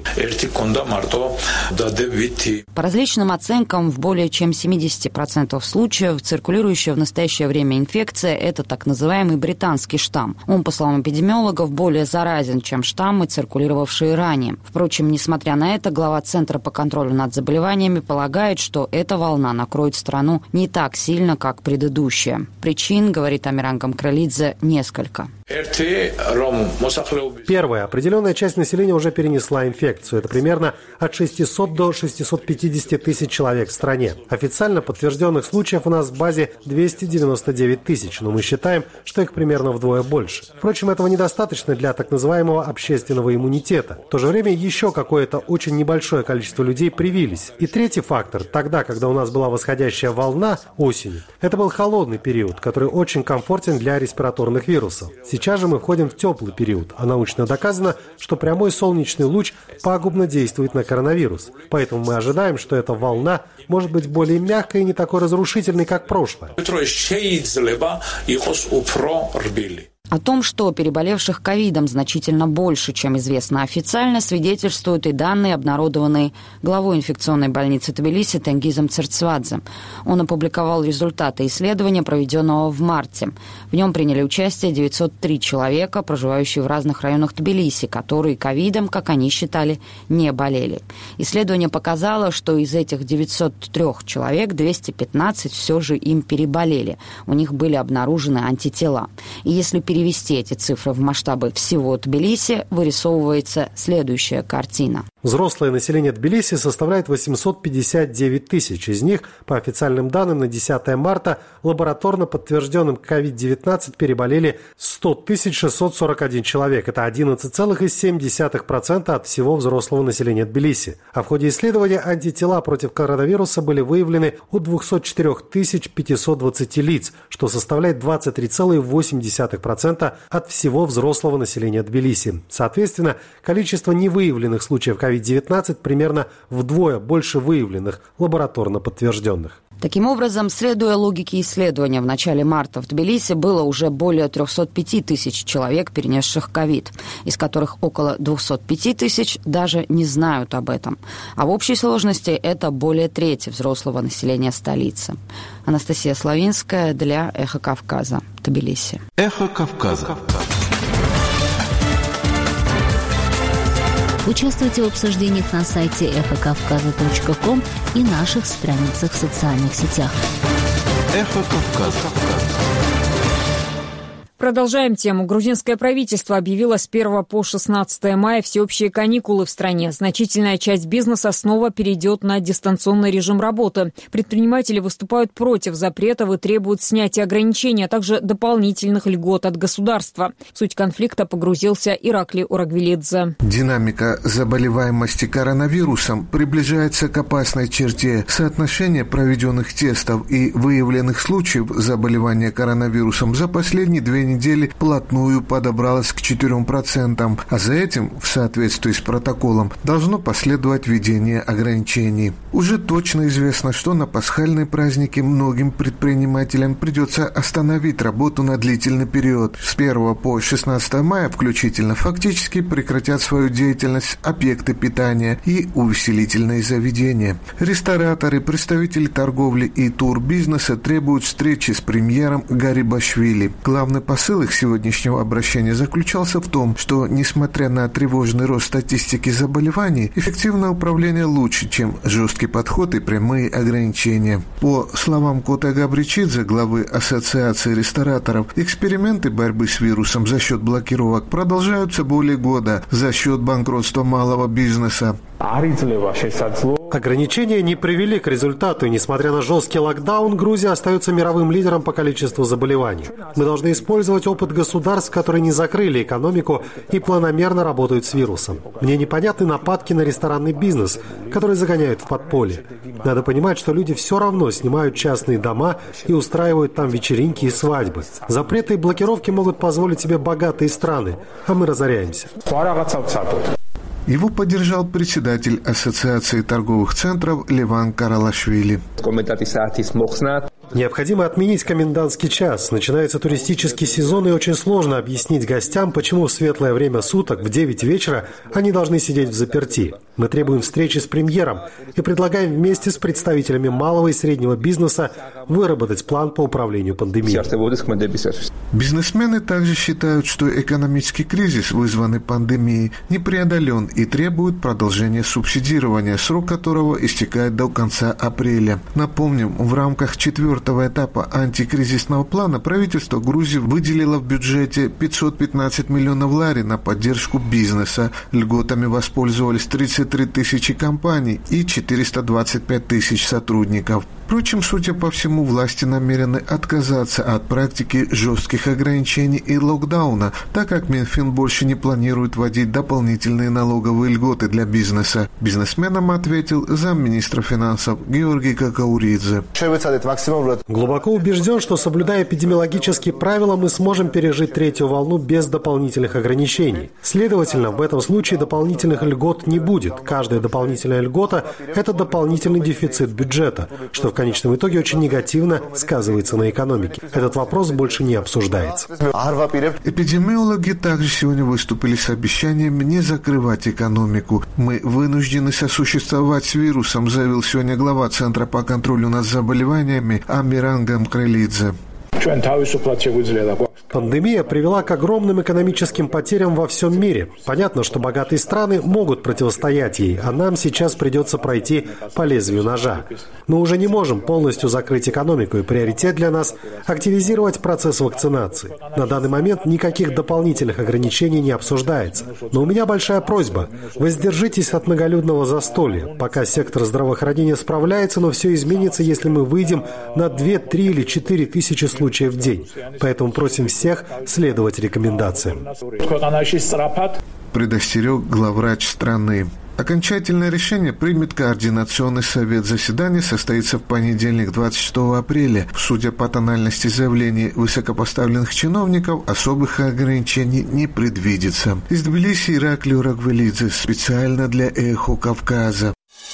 По различным оценкам, в более чем семидесяти процентах случаев циркулирующая в настоящее время инфекция – это так называемый британский штамм. Он, по словам эпидемиологов, более заразен, чем штаммы, циркулировавшие ранее. Впрочем, несмотря на это, глава Центра по контролю над заболеваниями полагает, что эта волна накроет страну не так сильно, как предыдущая. Причин, говорит Амиран Гамкрылидзе, несколько. Первое. Определенная часть населения уже перенесла инфекцию. Это примерно от шестисот до шестисот пятидесяти тысяч человек в стране. Официально подтвержденных случаев у нас в базе двести девяносто девять тысяч, но мы считаем, что их примерно вдвое больше. Впрочем, этого недостаточно для так называемого общественного иммунитета. В то же время еще какое-то очень небольшое количество людей привились. И третий фактор. Тогда, когда у нас была восходящая волна осенью, это был холодный период, который очень комфортен для респираторных вирусов. Сейчас же мы входим в теплый период, а научно доказано, что прямой солнечный луч пагубно действует на коронавирус. Поэтому мы ожидаем, что эта волна может быть более мягкой и не такой разрушительной, как прошлое. О том, что переболевших ковидом значительно больше, чем известно официально, свидетельствуют и данные, обнародованные главой инфекционной больницы Тбилиси Тенгизом Церцвадзе. Он опубликовал результаты исследования, проведенного в марте. В нем приняли участие девятьсот три человека, проживающие в разных районах Тбилиси, которые ковидом, как они считали, не болели. Исследование показало, что из этих девятисот трёх человек двести пятнадцать все же им переболели. У них были обнаружены антитела. И если переболели, перевести эти цифры в масштабы всего Тбилиси, вырисовывается следующая картина. Взрослое население Тбилиси составляет восемьсот пятьдесят девять тысяч. Из них, по официальным данным, на десятое марта лабораторно подтвержденным ковид девятнадцать переболели сто тысяч шестьсот сорок один человек. Это одиннадцать целых семь десятых процента от всего взрослого населения Тбилиси. А в ходе исследования антитела против коронавируса были выявлены у двухсот четырёх тысяч пятисот двадцати лиц, что составляет двадцать три целых восемь десятых процента от всего взрослого населения Тбилиси. Соответственно, количество невыявленных случаев ковид девятнадцать примерно вдвое больше выявленных, лабораторно подтвержденных. Таким образом, следуя логике исследования, в начале марта в Тбилиси было уже более трехсот пяти тысяч человек, перенесших ковид, из которых около двухсот пяти тысяч даже не знают об этом. А в общей сложности это более трети взрослого населения столицы. Анастасия Славинская для «Эхо Кавказа», Тбилиси. «Эхо Кавказа». Участвуйте в обсуждениях на сайте эхо кавказа точка ком и наших страницах в социальных сетях. «Эхо Кавказа». Продолжаем тему. Грузинское правительство объявило с первого по шестнадцатое мая всеобщие каникулы в стране. Значительная часть бизнеса снова перейдет на дистанционный режим работы. Предприниматели выступают против запретов и требуют снятия ограничений, а также дополнительных льгот от государства. В суть конфликта погрузился Ираклий Урагвелидзе. Динамика заболеваемости коронавирусом приближается к опасной черте. Соотношение проведенных тестов и выявленных случаев заболевания коронавирусом за последние две недели плотную подобралась к четырем процентам, а за этим, в соответствии с протоколом, должно последовать введение ограничений. Уже точно известно, что на пасхальные праздники многим предпринимателям придется остановить работу на длительный период. С первого по шестнадцатое мая включительно фактически прекратят свою деятельность объекты питания и увеселительные заведения. Рестораторы, представители торговли и турбизнеса требуют встречи с премьером Гарибашвили. Главный посыл их сегодняшнего обращения заключался в том, что, несмотря на тревожный рост статистики заболеваний, эффективное управление лучше, чем жесткий подход и прямые ограничения. По словам Коте Габричидзе, главы Ассоциации рестораторов, эксперименты борьбы с вирусом за счет блокировок продолжаются более года за счет банкротства малого бизнеса. Ограничения не привели к результату, и несмотря на жесткий локдаун, Грузия остается мировым лидером по количеству заболеваний. Мы должны использовать опыт государств, которые не закрыли экономику и планомерно работают с вирусом. Мне непонятны нападки на ресторанный бизнес, который загоняют в подполье. Надо понимать, что люди все равно снимают частные дома и устраивают там вечеринки и свадьбы. Запреты и блокировки могут позволить себе богатые страны, а мы разоряемся. Его поддержал председатель Ассоциации торговых центров Леван Каралашвили. Необходимо отменить комендантский час. Начинается туристический сезон, и очень сложно объяснить гостям, почему в светлое время суток в девять вечера они должны сидеть в заперти. Мы требуем встречи с премьером и предлагаем вместе с представителями малого и среднего бизнеса выработать план по управлению пандемией. Бизнесмены также считают, что экономический кризис, вызванный пандемией, не преодолен и требует продолжения субсидирования, срок которого истекает до конца апреля. Напомним, в рамках четвертого этапа антикризисного плана правительство Грузии выделило в бюджете пятьсот пятнадцать миллионов лари на поддержку бизнеса. Льготами воспользовались тридцать три тысячи компаний и четыреста двадцать пять тысяч сотрудников. Впрочем, судя по всему, власти намерены отказаться от практики жестких ограничений и локдауна, так как Минфин больше не планирует вводить дополнительные налоговые льготы для бизнеса. Бизнесменам ответил замминистра финансов Георгий Какауридзе. Глубоко убежден, что, соблюдая эпидемиологические правила, мы сможем пережить третью волну без дополнительных ограничений. Следовательно, в этом случае дополнительных льгот не будет. Каждая дополнительная льгота – это дополнительный дефицит бюджета, что в конечном итоге очень негативно сказывается на экономике. Этот вопрос больше не обсуждается. Эпидемиологи также сегодня выступили с обещанием не закрывать экономику. Мы вынуждены сосуществовать с вирусом, заявил сегодня глава Центра по контролю над заболеваниями Амиран Гамкралидзе. Пандемия привела к огромным экономическим потерям во всем мире. Понятно, что богатые страны могут противостоять ей, а нам сейчас придется пройти по лезвию ножа. Мы уже не можем полностью закрыть экономику, и приоритет для нас – активизировать процесс вакцинации. На данный момент никаких дополнительных ограничений не обсуждается. Но у меня большая просьба – воздержитесь от многолюдного застолья. Пока сектор здравоохранения справляется, но все изменится, если мы выйдем на две, три или четыре тысячи случаев в день. Поэтому просим всех следовать рекомендациям. Предостерег главврач страны. Окончательное решение примет Координационный совет. Заседание состоится в понедельник, двадцать шестого апреля. Судя по тональности заявлений высокопоставленных чиновников, особых ограничений не предвидится. Из Тбилиси Ираклий Рагвелидзе специально для «Эхо Кавказа».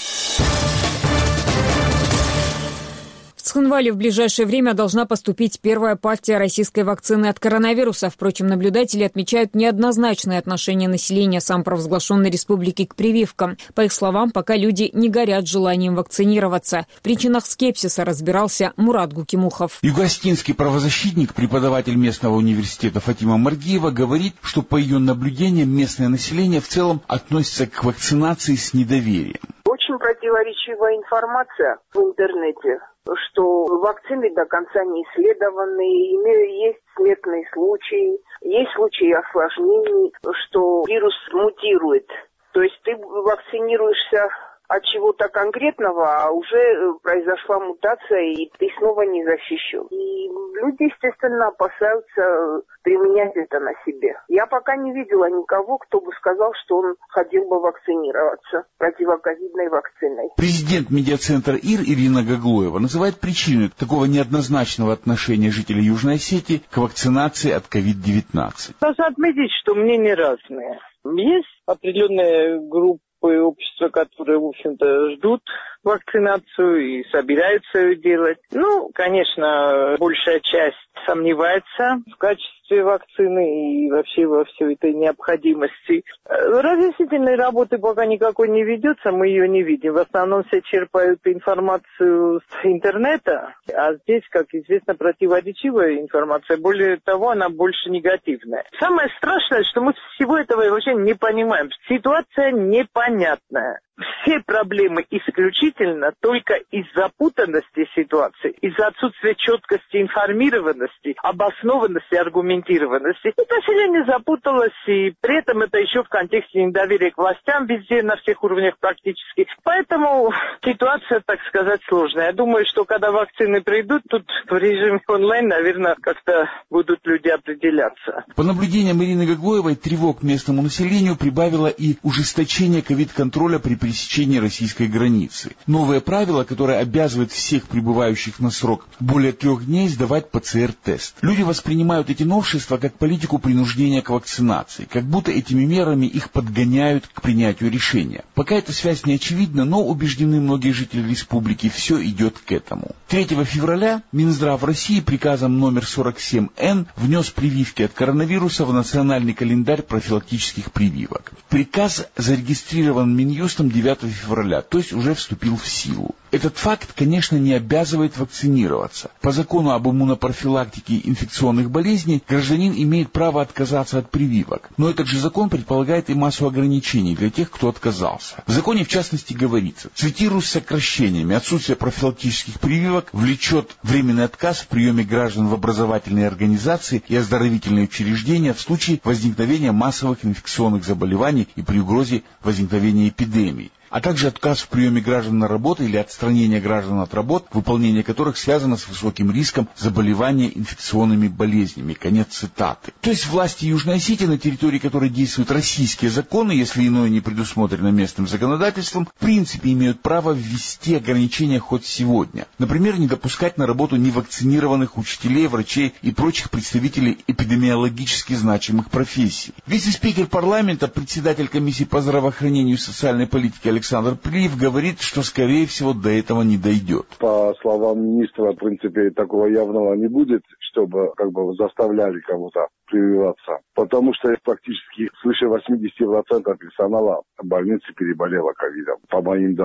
В Цхинвале в ближайшее время должна поступить первая партия российской вакцины от коронавируса. Впрочем, наблюдатели отмечают неоднозначное отношение населения самопровозглашенной республики к прививкам. По их словам, пока люди не горят желанием вакцинироваться. В причинах скепсиса разбирался Мурат Гукимухов. Югостинский правозащитник, преподаватель местного университета Фатима Маргиева, говорит, что по ее наблюдениям местное население в целом относится к вакцинации с недоверием. Очень противоречивая информация в интернете, что вакцины до конца не исследованы, есть смертные случаи, есть случаи осложнений, что вирус мутирует. То есть ты вакцинируешься от чего-то конкретного, а уже произошла мутация, и ты снова не защищен. И люди, естественно, опасаются применять это на себе. Я пока не видела никого, кто бы сказал, что он хотел бы вакцинироваться противоковидной вакциной. Президент медиацентра ИР Ирина Гаглоева называет причиной такого неоднозначного отношения жителей Южной Осетии к вакцинации от ковид девятнадцать. Должна отметить, что мнения разные. Есть определенная группа общества, которые, в общем-то, ждут вакцинацию и собираются ее делать. Ну, конечно, большая часть сомневается в качестве вакцины и вообще во всей этой необходимости. Разъяснительной работы пока никакой не ведется, мы ее не видим. В основном все черпают информацию с интернета, а здесь, как известно, противоречивая информация. Более того, она больше негативная. Самое страшное, что мы всего этого вообще не понимаем. Ситуация непонятная. Все проблемы исключительно только из запутанности ситуации, из-за отсутствия четкости, информированности, обоснованности, аргументированности. И население запуталось, и при этом это еще в контексте недоверия к властям везде, на всех уровнях практически. Поэтому ситуация, так сказать, сложная. Я думаю, что когда вакцины придут, тут в режиме онлайн, наверное, как-то будут люди определяться. По наблюдениям Ирины Гаглоевой, тревог местному населению прибавило и ужесточение ковид-контроля при пересечении российской границы. Новое правило, которое обязывает всех прибывающих на срок более трех дней сдавать ПЦР-тест. Люди воспринимают эти новшества как политику принуждения к вакцинации, как будто этими мерами их подгоняют к принятию решения. Пока эта связь не очевидна, но убеждены многие жители республики, все идет к этому. третьего февраля Минздрав России приказом номер сорок семь эн внес прививки от коронавируса в национальный календарь профилактических прививок. Приказ зарегистрирован Минюстом девятого февраля, то есть уже вступил в силу. Этот факт, конечно, не обязывает вакцинироваться. По закону об иммунопрофилактике инфекционных болезней гражданин имеет право отказаться от прививок. Но этот же закон предполагает и массу ограничений для тех, кто отказался. В законе, в частности, говорится, цитирую с сокращениями, отсутствие профилактических прививок влечет временный отказ в приеме граждан в образовательные организации и оздоровительные учреждения в случае возникновения массовых инфекционных заболеваний и при угрозе возникновения эпидемии, а также отказ в приеме граждан на работу или отстранение граждан от работ, выполнение которых связано с высоким риском заболевания инфекционными болезнями. Конец цитаты. То есть власти Южной Осетии, на территории которой действуют российские законы, если иное не предусмотрено местным законодательством, в принципе имеют право ввести ограничения хоть сегодня. Например, не допускать на работу невакцинированных учителей, врачей и прочих представителей эпидемиологически значимых профессий. Вице-спикер парламента, председатель комиссии по здравоохранению и социальной политике Александр Александр Плиев говорит, что, скорее всего, до этого не дойдет. По словам министра, в принципе, такого явного не будет, чтобы как бы заставляли кого-то прививаться. Потому что практически свыше восемьдесят процентов персонала больницы переболело ковидом, по моим данным.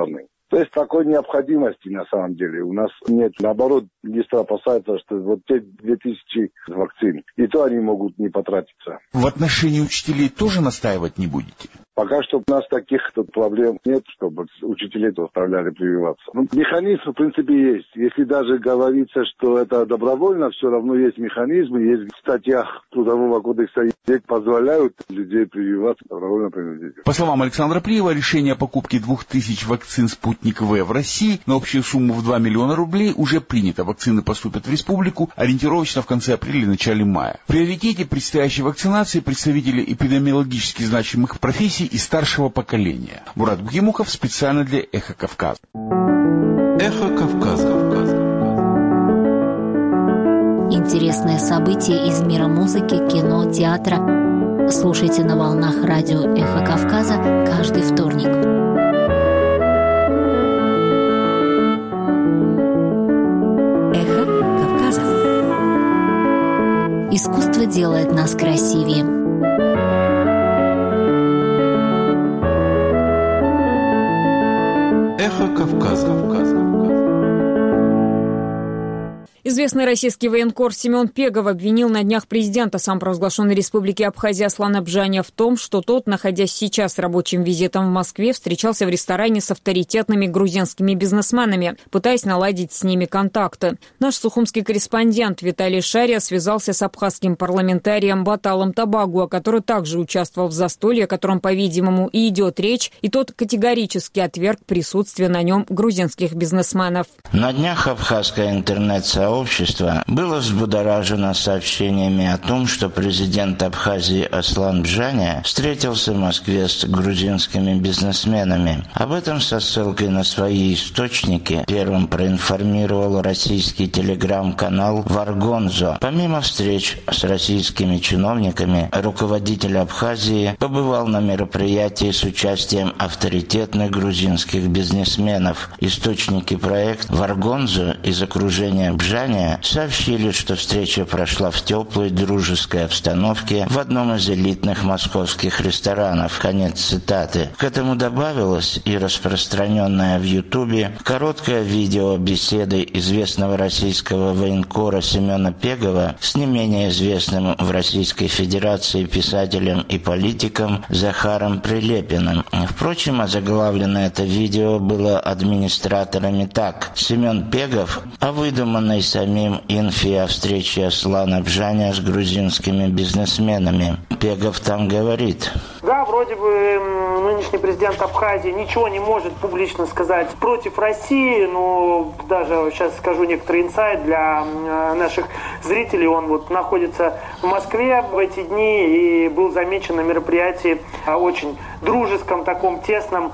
То есть такой необходимости на самом деле у нас нет. Наоборот, министр опасается, что вот те две тысячи вакцин, и то они могут не потратиться. В отношении учителей тоже настаивать не будете? Пока что у нас таких тут проблем нет, чтобы учителей заставляли прививаться. Ну, механизм, в принципе, есть. Если даже говорится, что это добровольно, все равно есть механизмы. Есть в статьях Трудового кодекса, где позволяют людей прививаться добровольно принудительно. По словам Александра Плиева, решение о покупке двух тысяч вакцин «Спутник В» в России на общую сумму в два миллиона рублей уже принято. Вакцины поступят в республику ориентировочно в конце апреля и начале мая. В приоритете предстоящей вакцинации представители эпидемиологически значимых профессий и старшего поколения. Мурат Бухимуков специально для «Эхо Кавказа». «Эхо Кавказа». Интересные события из мира музыки, кино, театра. Слушайте на волнах радио «Эхо Кавказа» каждый вторник. «Эхо Кавказа». Искусство делает нас красивее. «Эхо Кавказа». Известный российский военкор Семен Пегов обвинил на днях президента самопровозглашенной республики Абхазия Аслана Бжаня в том, что тот, находясь сейчас с рабочим визитом в Москве, встречался в ресторане с авторитетными грузинскими бизнесменами, пытаясь наладить с ними контакты. Наш сухумский корреспондент Виталий Шария связался с абхазским парламентарием Баталом Табагуа, который также участвовал в застолье, о котором, по-видимому, и идет речь, и тот категорически отверг присутствие на нем грузинских бизнесменов. На днях абхазское интернет-сообщество Общество было взбудоражено сообщениями о том, что президент Абхазии Аслан Бжаня встретился в Москве с грузинскими бизнесменами. Об этом со ссылкой на свои источники первым проинформировал российский телеграм-канал Варгонзо. Помимо встреч с российскими чиновниками, руководитель Абхазии побывал на мероприятии с участием авторитетных грузинских бизнесменов. Источники проекта Варгонзо из окружения Бжаня сообщили, что встреча прошла в теплой дружеской обстановке в одном из элитных московских ресторанов. Конец цитаты. К этому добавилось и распространенное в Ютубе короткое видео беседы известного российского военкора Семена Пегова с не менее известным в Российской Федерации писателем и политиком Захаром Прилепиным. Впрочем, озаглавлено это видео было администраторами так: Семен Пегов о выдуманной самим инфи о встрече Аслана Бжаня с грузинскими бизнесменами. Пегов там говорит: да, вроде бы нынешний президент Абхазии ничего не может публично сказать против России, но даже сейчас скажу некоторый инсайт для наших зрителей. Он вот находится в Москве в эти дни и был замечен на мероприятии очень дружеском, таком тесном,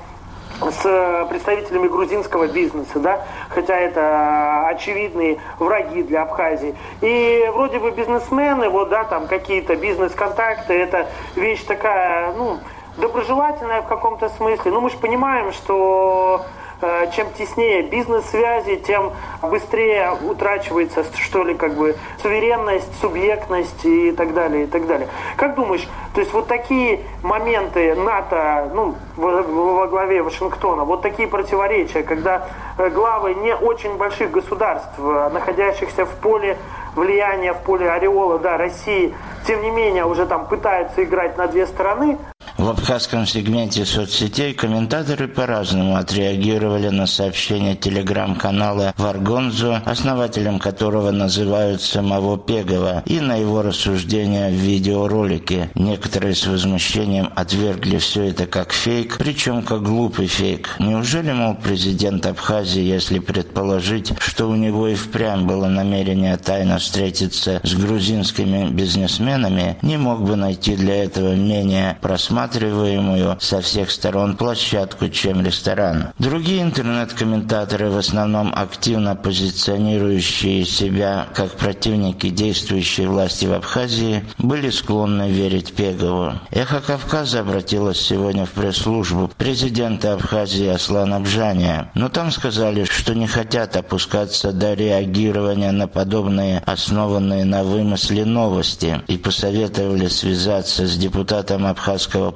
с представителями грузинского бизнеса, да, хотя это очевидные враги для Абхазии. И вроде бы бизнесмены, вот, да, там какие-то бизнес-контакты, это вещь такая, ну, доброжелательная в каком-то смысле. Но мы же понимаем, что э, чем теснее бизнес-связи, тем быстрее утрачивается, что ли, как бы суверенность, субъектность и так далее, и так далее. Как думаешь, то есть вот такие моменты НАТО, ну, во, во главе Вашингтона, вот такие противоречия, когда главы не очень больших государств, находящихся в поле влияния, в поле ореола, да, России, тем не менее уже там пытаются играть на две стороны. В абхазском сегменте соцсетей комментаторы по-разному отреагировали на сообщение телеграм-канала Варгонзо, основателем которого называют самого Пегова, и на его рассуждения в видеоролике. Некоторые с возмущением отвергли все это как фейк, причем как глупый фейк. Неужели, мол, президент Абхазии, если предположить, что у него и впрямь было намерение тайно встретиться с грузинскими бизнесменами, не мог бы найти для этого менее просматриваемую со всех сторон площадку, чем ресторан? Другие интернет-комментаторы, в основном активно позиционирующие себя как противники действующей власти в Абхазии, были склонны верить Пегову. «Эхо Кавказа» обратилась сегодня в пресс-службу президента Абхазии Аслана Бжаня, но там сказали, что не хотят опускаться до реагирования на подобные основанные на вымысле новости, и посоветовали связаться с депутатом абхазского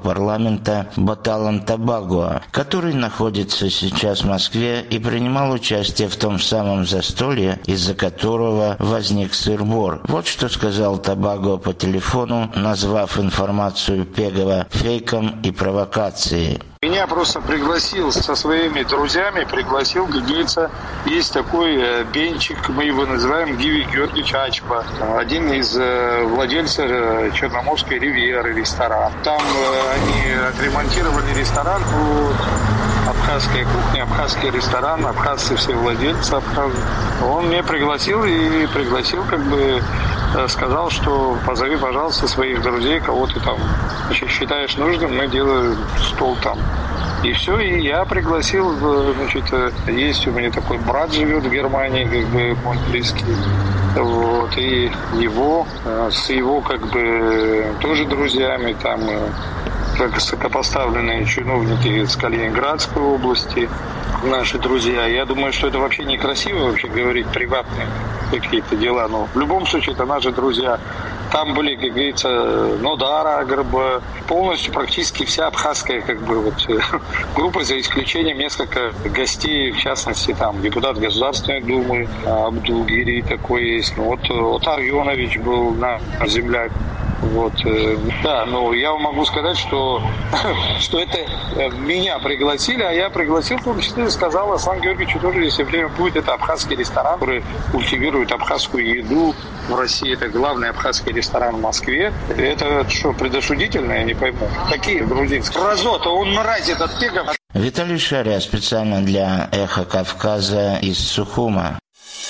парламента Баталан Тобаго, который находится сейчас в Москве и принимал участие в том самом застолье, из-за которого возник сыр-бор. Вот что сказал Тобаго по телефону, назвав информацию Пегова фейком и провокацией. Меня просто пригласил со своими друзьями, пригласил, как говорится, есть такой э, бенчик, мы его называем Гиви Георгиевич Ачба, один из э, владельцев э, Черноморской ривьеры, ресторан. Там э, они отремонтировали ресторан, вот, абхазская кухня, абхазский ресторан, абхазцы все владельцы абхазы. Он меня пригласил и пригласил, как бы, э, сказал, что позови, пожалуйста, своих друзей, кого ты там значит, считаешь нужным, мы делаем стол там. И все, и я пригласил, значит, есть у меня такой брат живет в Германии, как бы мой близкий, вот, и его, с его, как бы, тоже друзьями, там, как высокопоставленные чиновники из Калининградской области, наши друзья. Я думаю, что это вообще некрасиво вообще говорить приватные какие-то дела, но в любом случае это наши друзья. Там были, как говорится, Нодара, Агрба, полностью практически вся абхазская как бы, вот, группа, за исключением несколько гостей, в частности, там депутат Государственной Думы, Абдулгири такой есть, ну, вот Отар Йонович был на землях. Вот, да, но я могу сказать, что, что это меня пригласили, а я пригласил, в том числе, сказал Аслану Георгиевичу тоже, если время будет, это абхазский ресторан, который культивирует абхазскую еду в России, это главный абхазский ресторан в Москве. Это что, предосудительно, я не пойму. Какие грузинские? Разота, он мразь этот Пегов. Виталий Шария специально для «Эхо Кавказа» из Сухума.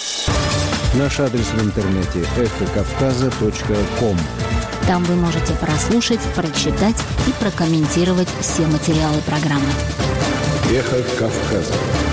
Наш адрес в интернете эхо кавказа точка ком. Там вы можете прослушать, прочитать и прокомментировать все материалы программы. «Эхо Кавказа».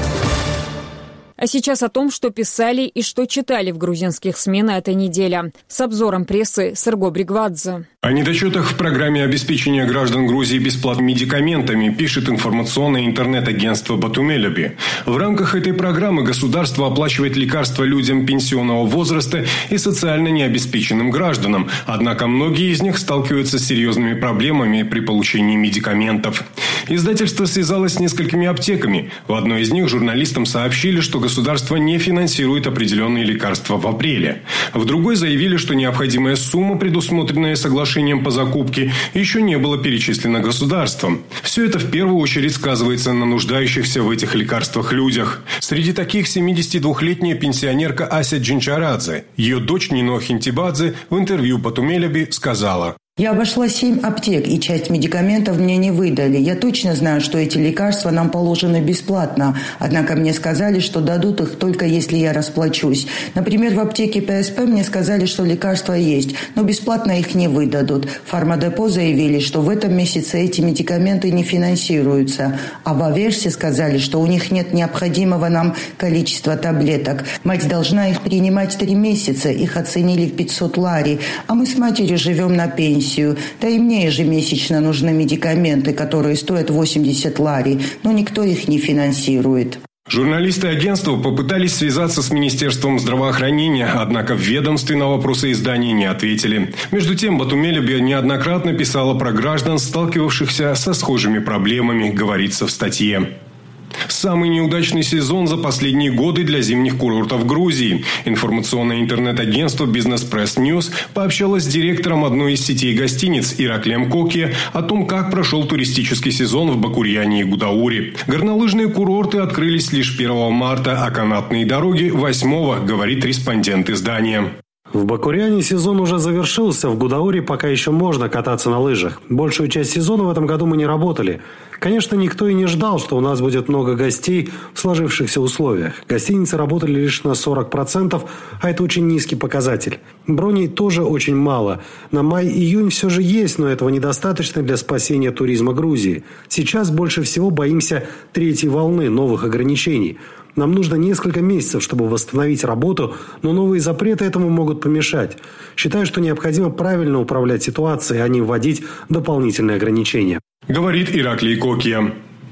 А сейчас о том, что писали и что читали в грузинских СМИ на этой неделе. С обзором прессы Серго Бригвадзе. О недочетах в программе обеспечения граждан Грузии бесплатными медикаментами пишет информационное интернет-агентство Батумелеби. В рамках этой программы государство оплачивает лекарства людям пенсионного возраста и социально необеспеченным гражданам. Однако многие из них сталкиваются с серьезными проблемами при получении медикаментов. Издательство связалось с несколькими аптеками. В одной из них журналистам сообщили, что государство не финансирует определенные лекарства в апреле. В другой заявили, что необходимая сумма, предусмотренная соглашением по закупке, еще не было перечислено государством. Все это в первую очередь сказывается на нуждающихся в этих лекарствах людях. Среди таких семидесятидвухлетняя пенсионерка Ася Джинчарадзе. Ее дочь Нино Хинтибадзе в интервью Батумелеби сказала: Я обошла семь аптек, и часть медикаментов мне не выдали. Я точно знаю, что эти лекарства нам положены бесплатно. Однако мне сказали, что дадут их только если я расплачусь. Например, в аптеке ПСП мне сказали, что лекарства есть, но бесплатно их не выдадут. В Фармадепо заявили, что в этом месяце эти медикаменты не финансируются. А в Аверсе сказали, что у них нет необходимого нам количества таблеток. Мать должна их принимать три месяца. Их оценили в пятьсот лари. А мы с матерью живем на пенсии. Да и мне ежемесячно нужны медикаменты, которые стоят восемьдесят лари, но никто их не финансирует. Журналисты агентства попытались связаться с Министерством здравоохранения, однако в ведомстве на вопросы издания не ответили. Между тем, Батумелеби неоднократно писала про граждан, сталкивавшихся со схожими проблемами, говорится в статье. Самый неудачный сезон за последние годы для зимних курортов Грузии. Информационное интернет-агентство Business Press News пообщалось с директором одной из сетей гостиниц Ираклием Кокия о том, как прошел туристический сезон в Бакурьяне и Гудаури. Горнолыжные курорты открылись лишь первого марта, а канатные дороги – восьмого, говорит респондент издания. В Бакурьяне сезон уже завершился, в Гудауре пока еще можно кататься на лыжах. Большую часть сезона в этом году мы не работали. Конечно, никто и не ждал, что у нас будет много гостей в сложившихся условиях. Гостиницы работали лишь на сорок процентов, а это очень низкий показатель. Броней тоже очень мало. На май-июнь все же есть, но этого недостаточно для спасения туризма Грузии. Сейчас больше всего боимся третьей волны новых ограничений. Нам нужно несколько месяцев, чтобы восстановить работу, но новые запреты этому могут помешать. Считаю, что необходимо правильно управлять ситуацией, а не вводить дополнительные ограничения. Говорит Ираклий Кокия.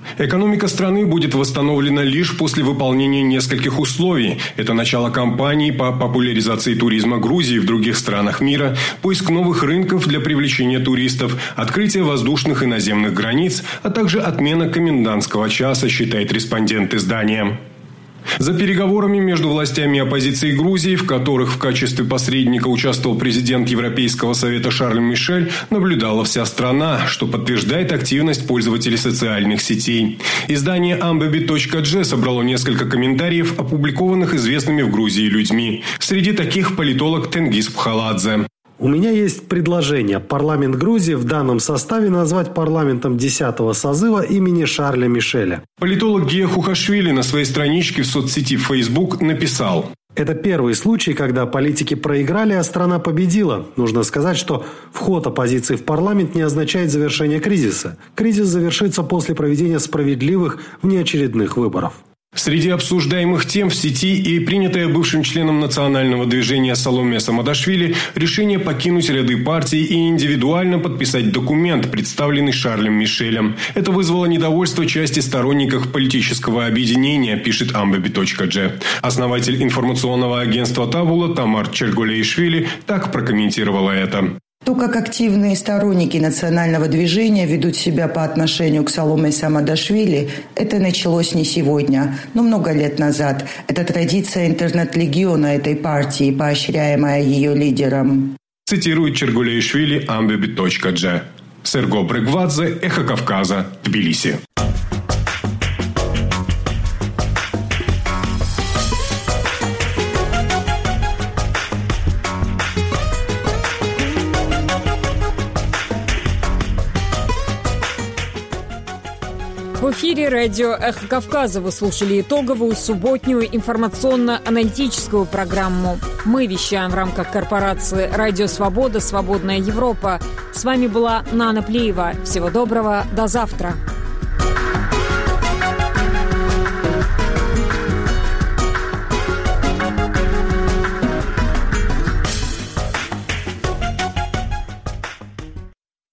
Экономика страны будет восстановлена лишь после выполнения нескольких условий. Это начало кампании по популяризации туризма Грузии в других странах мира, поиск новых рынков для привлечения туристов, открытие воздушных и наземных границ, а также отмена комендантского часа, считает респондент издания. За переговорами между властями и оппозицией Грузии, в которых в качестве посредника участвовал президент Европейского совета Шарль Мишель, наблюдала вся страна, что подтверждает активность пользователей социальных сетей. Издание амбеби точка джи собрало несколько комментариев, опубликованных известными в Грузии людьми. Среди таких политолог Тенгиз Пхаладзе. У меня есть предложение. Парламент Грузии в данном составе назвать парламентом десятого созыва имени Шарля Мишеля. Политолог Гия Хухашвили на своей страничке в соцсети Facebook написал: это первый случай, когда политики проиграли, а страна победила. Нужно сказать, что вход оппозиции в парламент не означает завершение кризиса. Кризис завершится после проведения справедливых внеочередных выборов. Среди обсуждаемых тем в сети и принятое бывшим членом национального движения Саломе Самадашвили решение покинуть ряды партии и индивидуально подписать документ, представленный Шарлем Мишелем. Это вызвало недовольство части сторонников политического объединения, пишет амбеби точка джи. Основатель информационного агентства Табула Тамар Чергулеишвили так прокомментировала это. То, как активные сторонники национального движения ведут себя по отношению к Саломе Самадашвили, это началось не сегодня, но много лет назад. Это традиция интернет-легиона этой партии, поощряемая ее лидером. Цитирует Чергулеишвили амбеби точка джи. Серго Брегвадзе, Эхо Кавказа, Тбилиси. В эфире радио «Эхо Кавказа» вы слушали итоговую субботнюю информационно-аналитическую программу. Мы вещаем в рамках корпорации «Радио Свобода. Свободная Европа». С вами была Нана Плеева. Всего доброго. До завтра.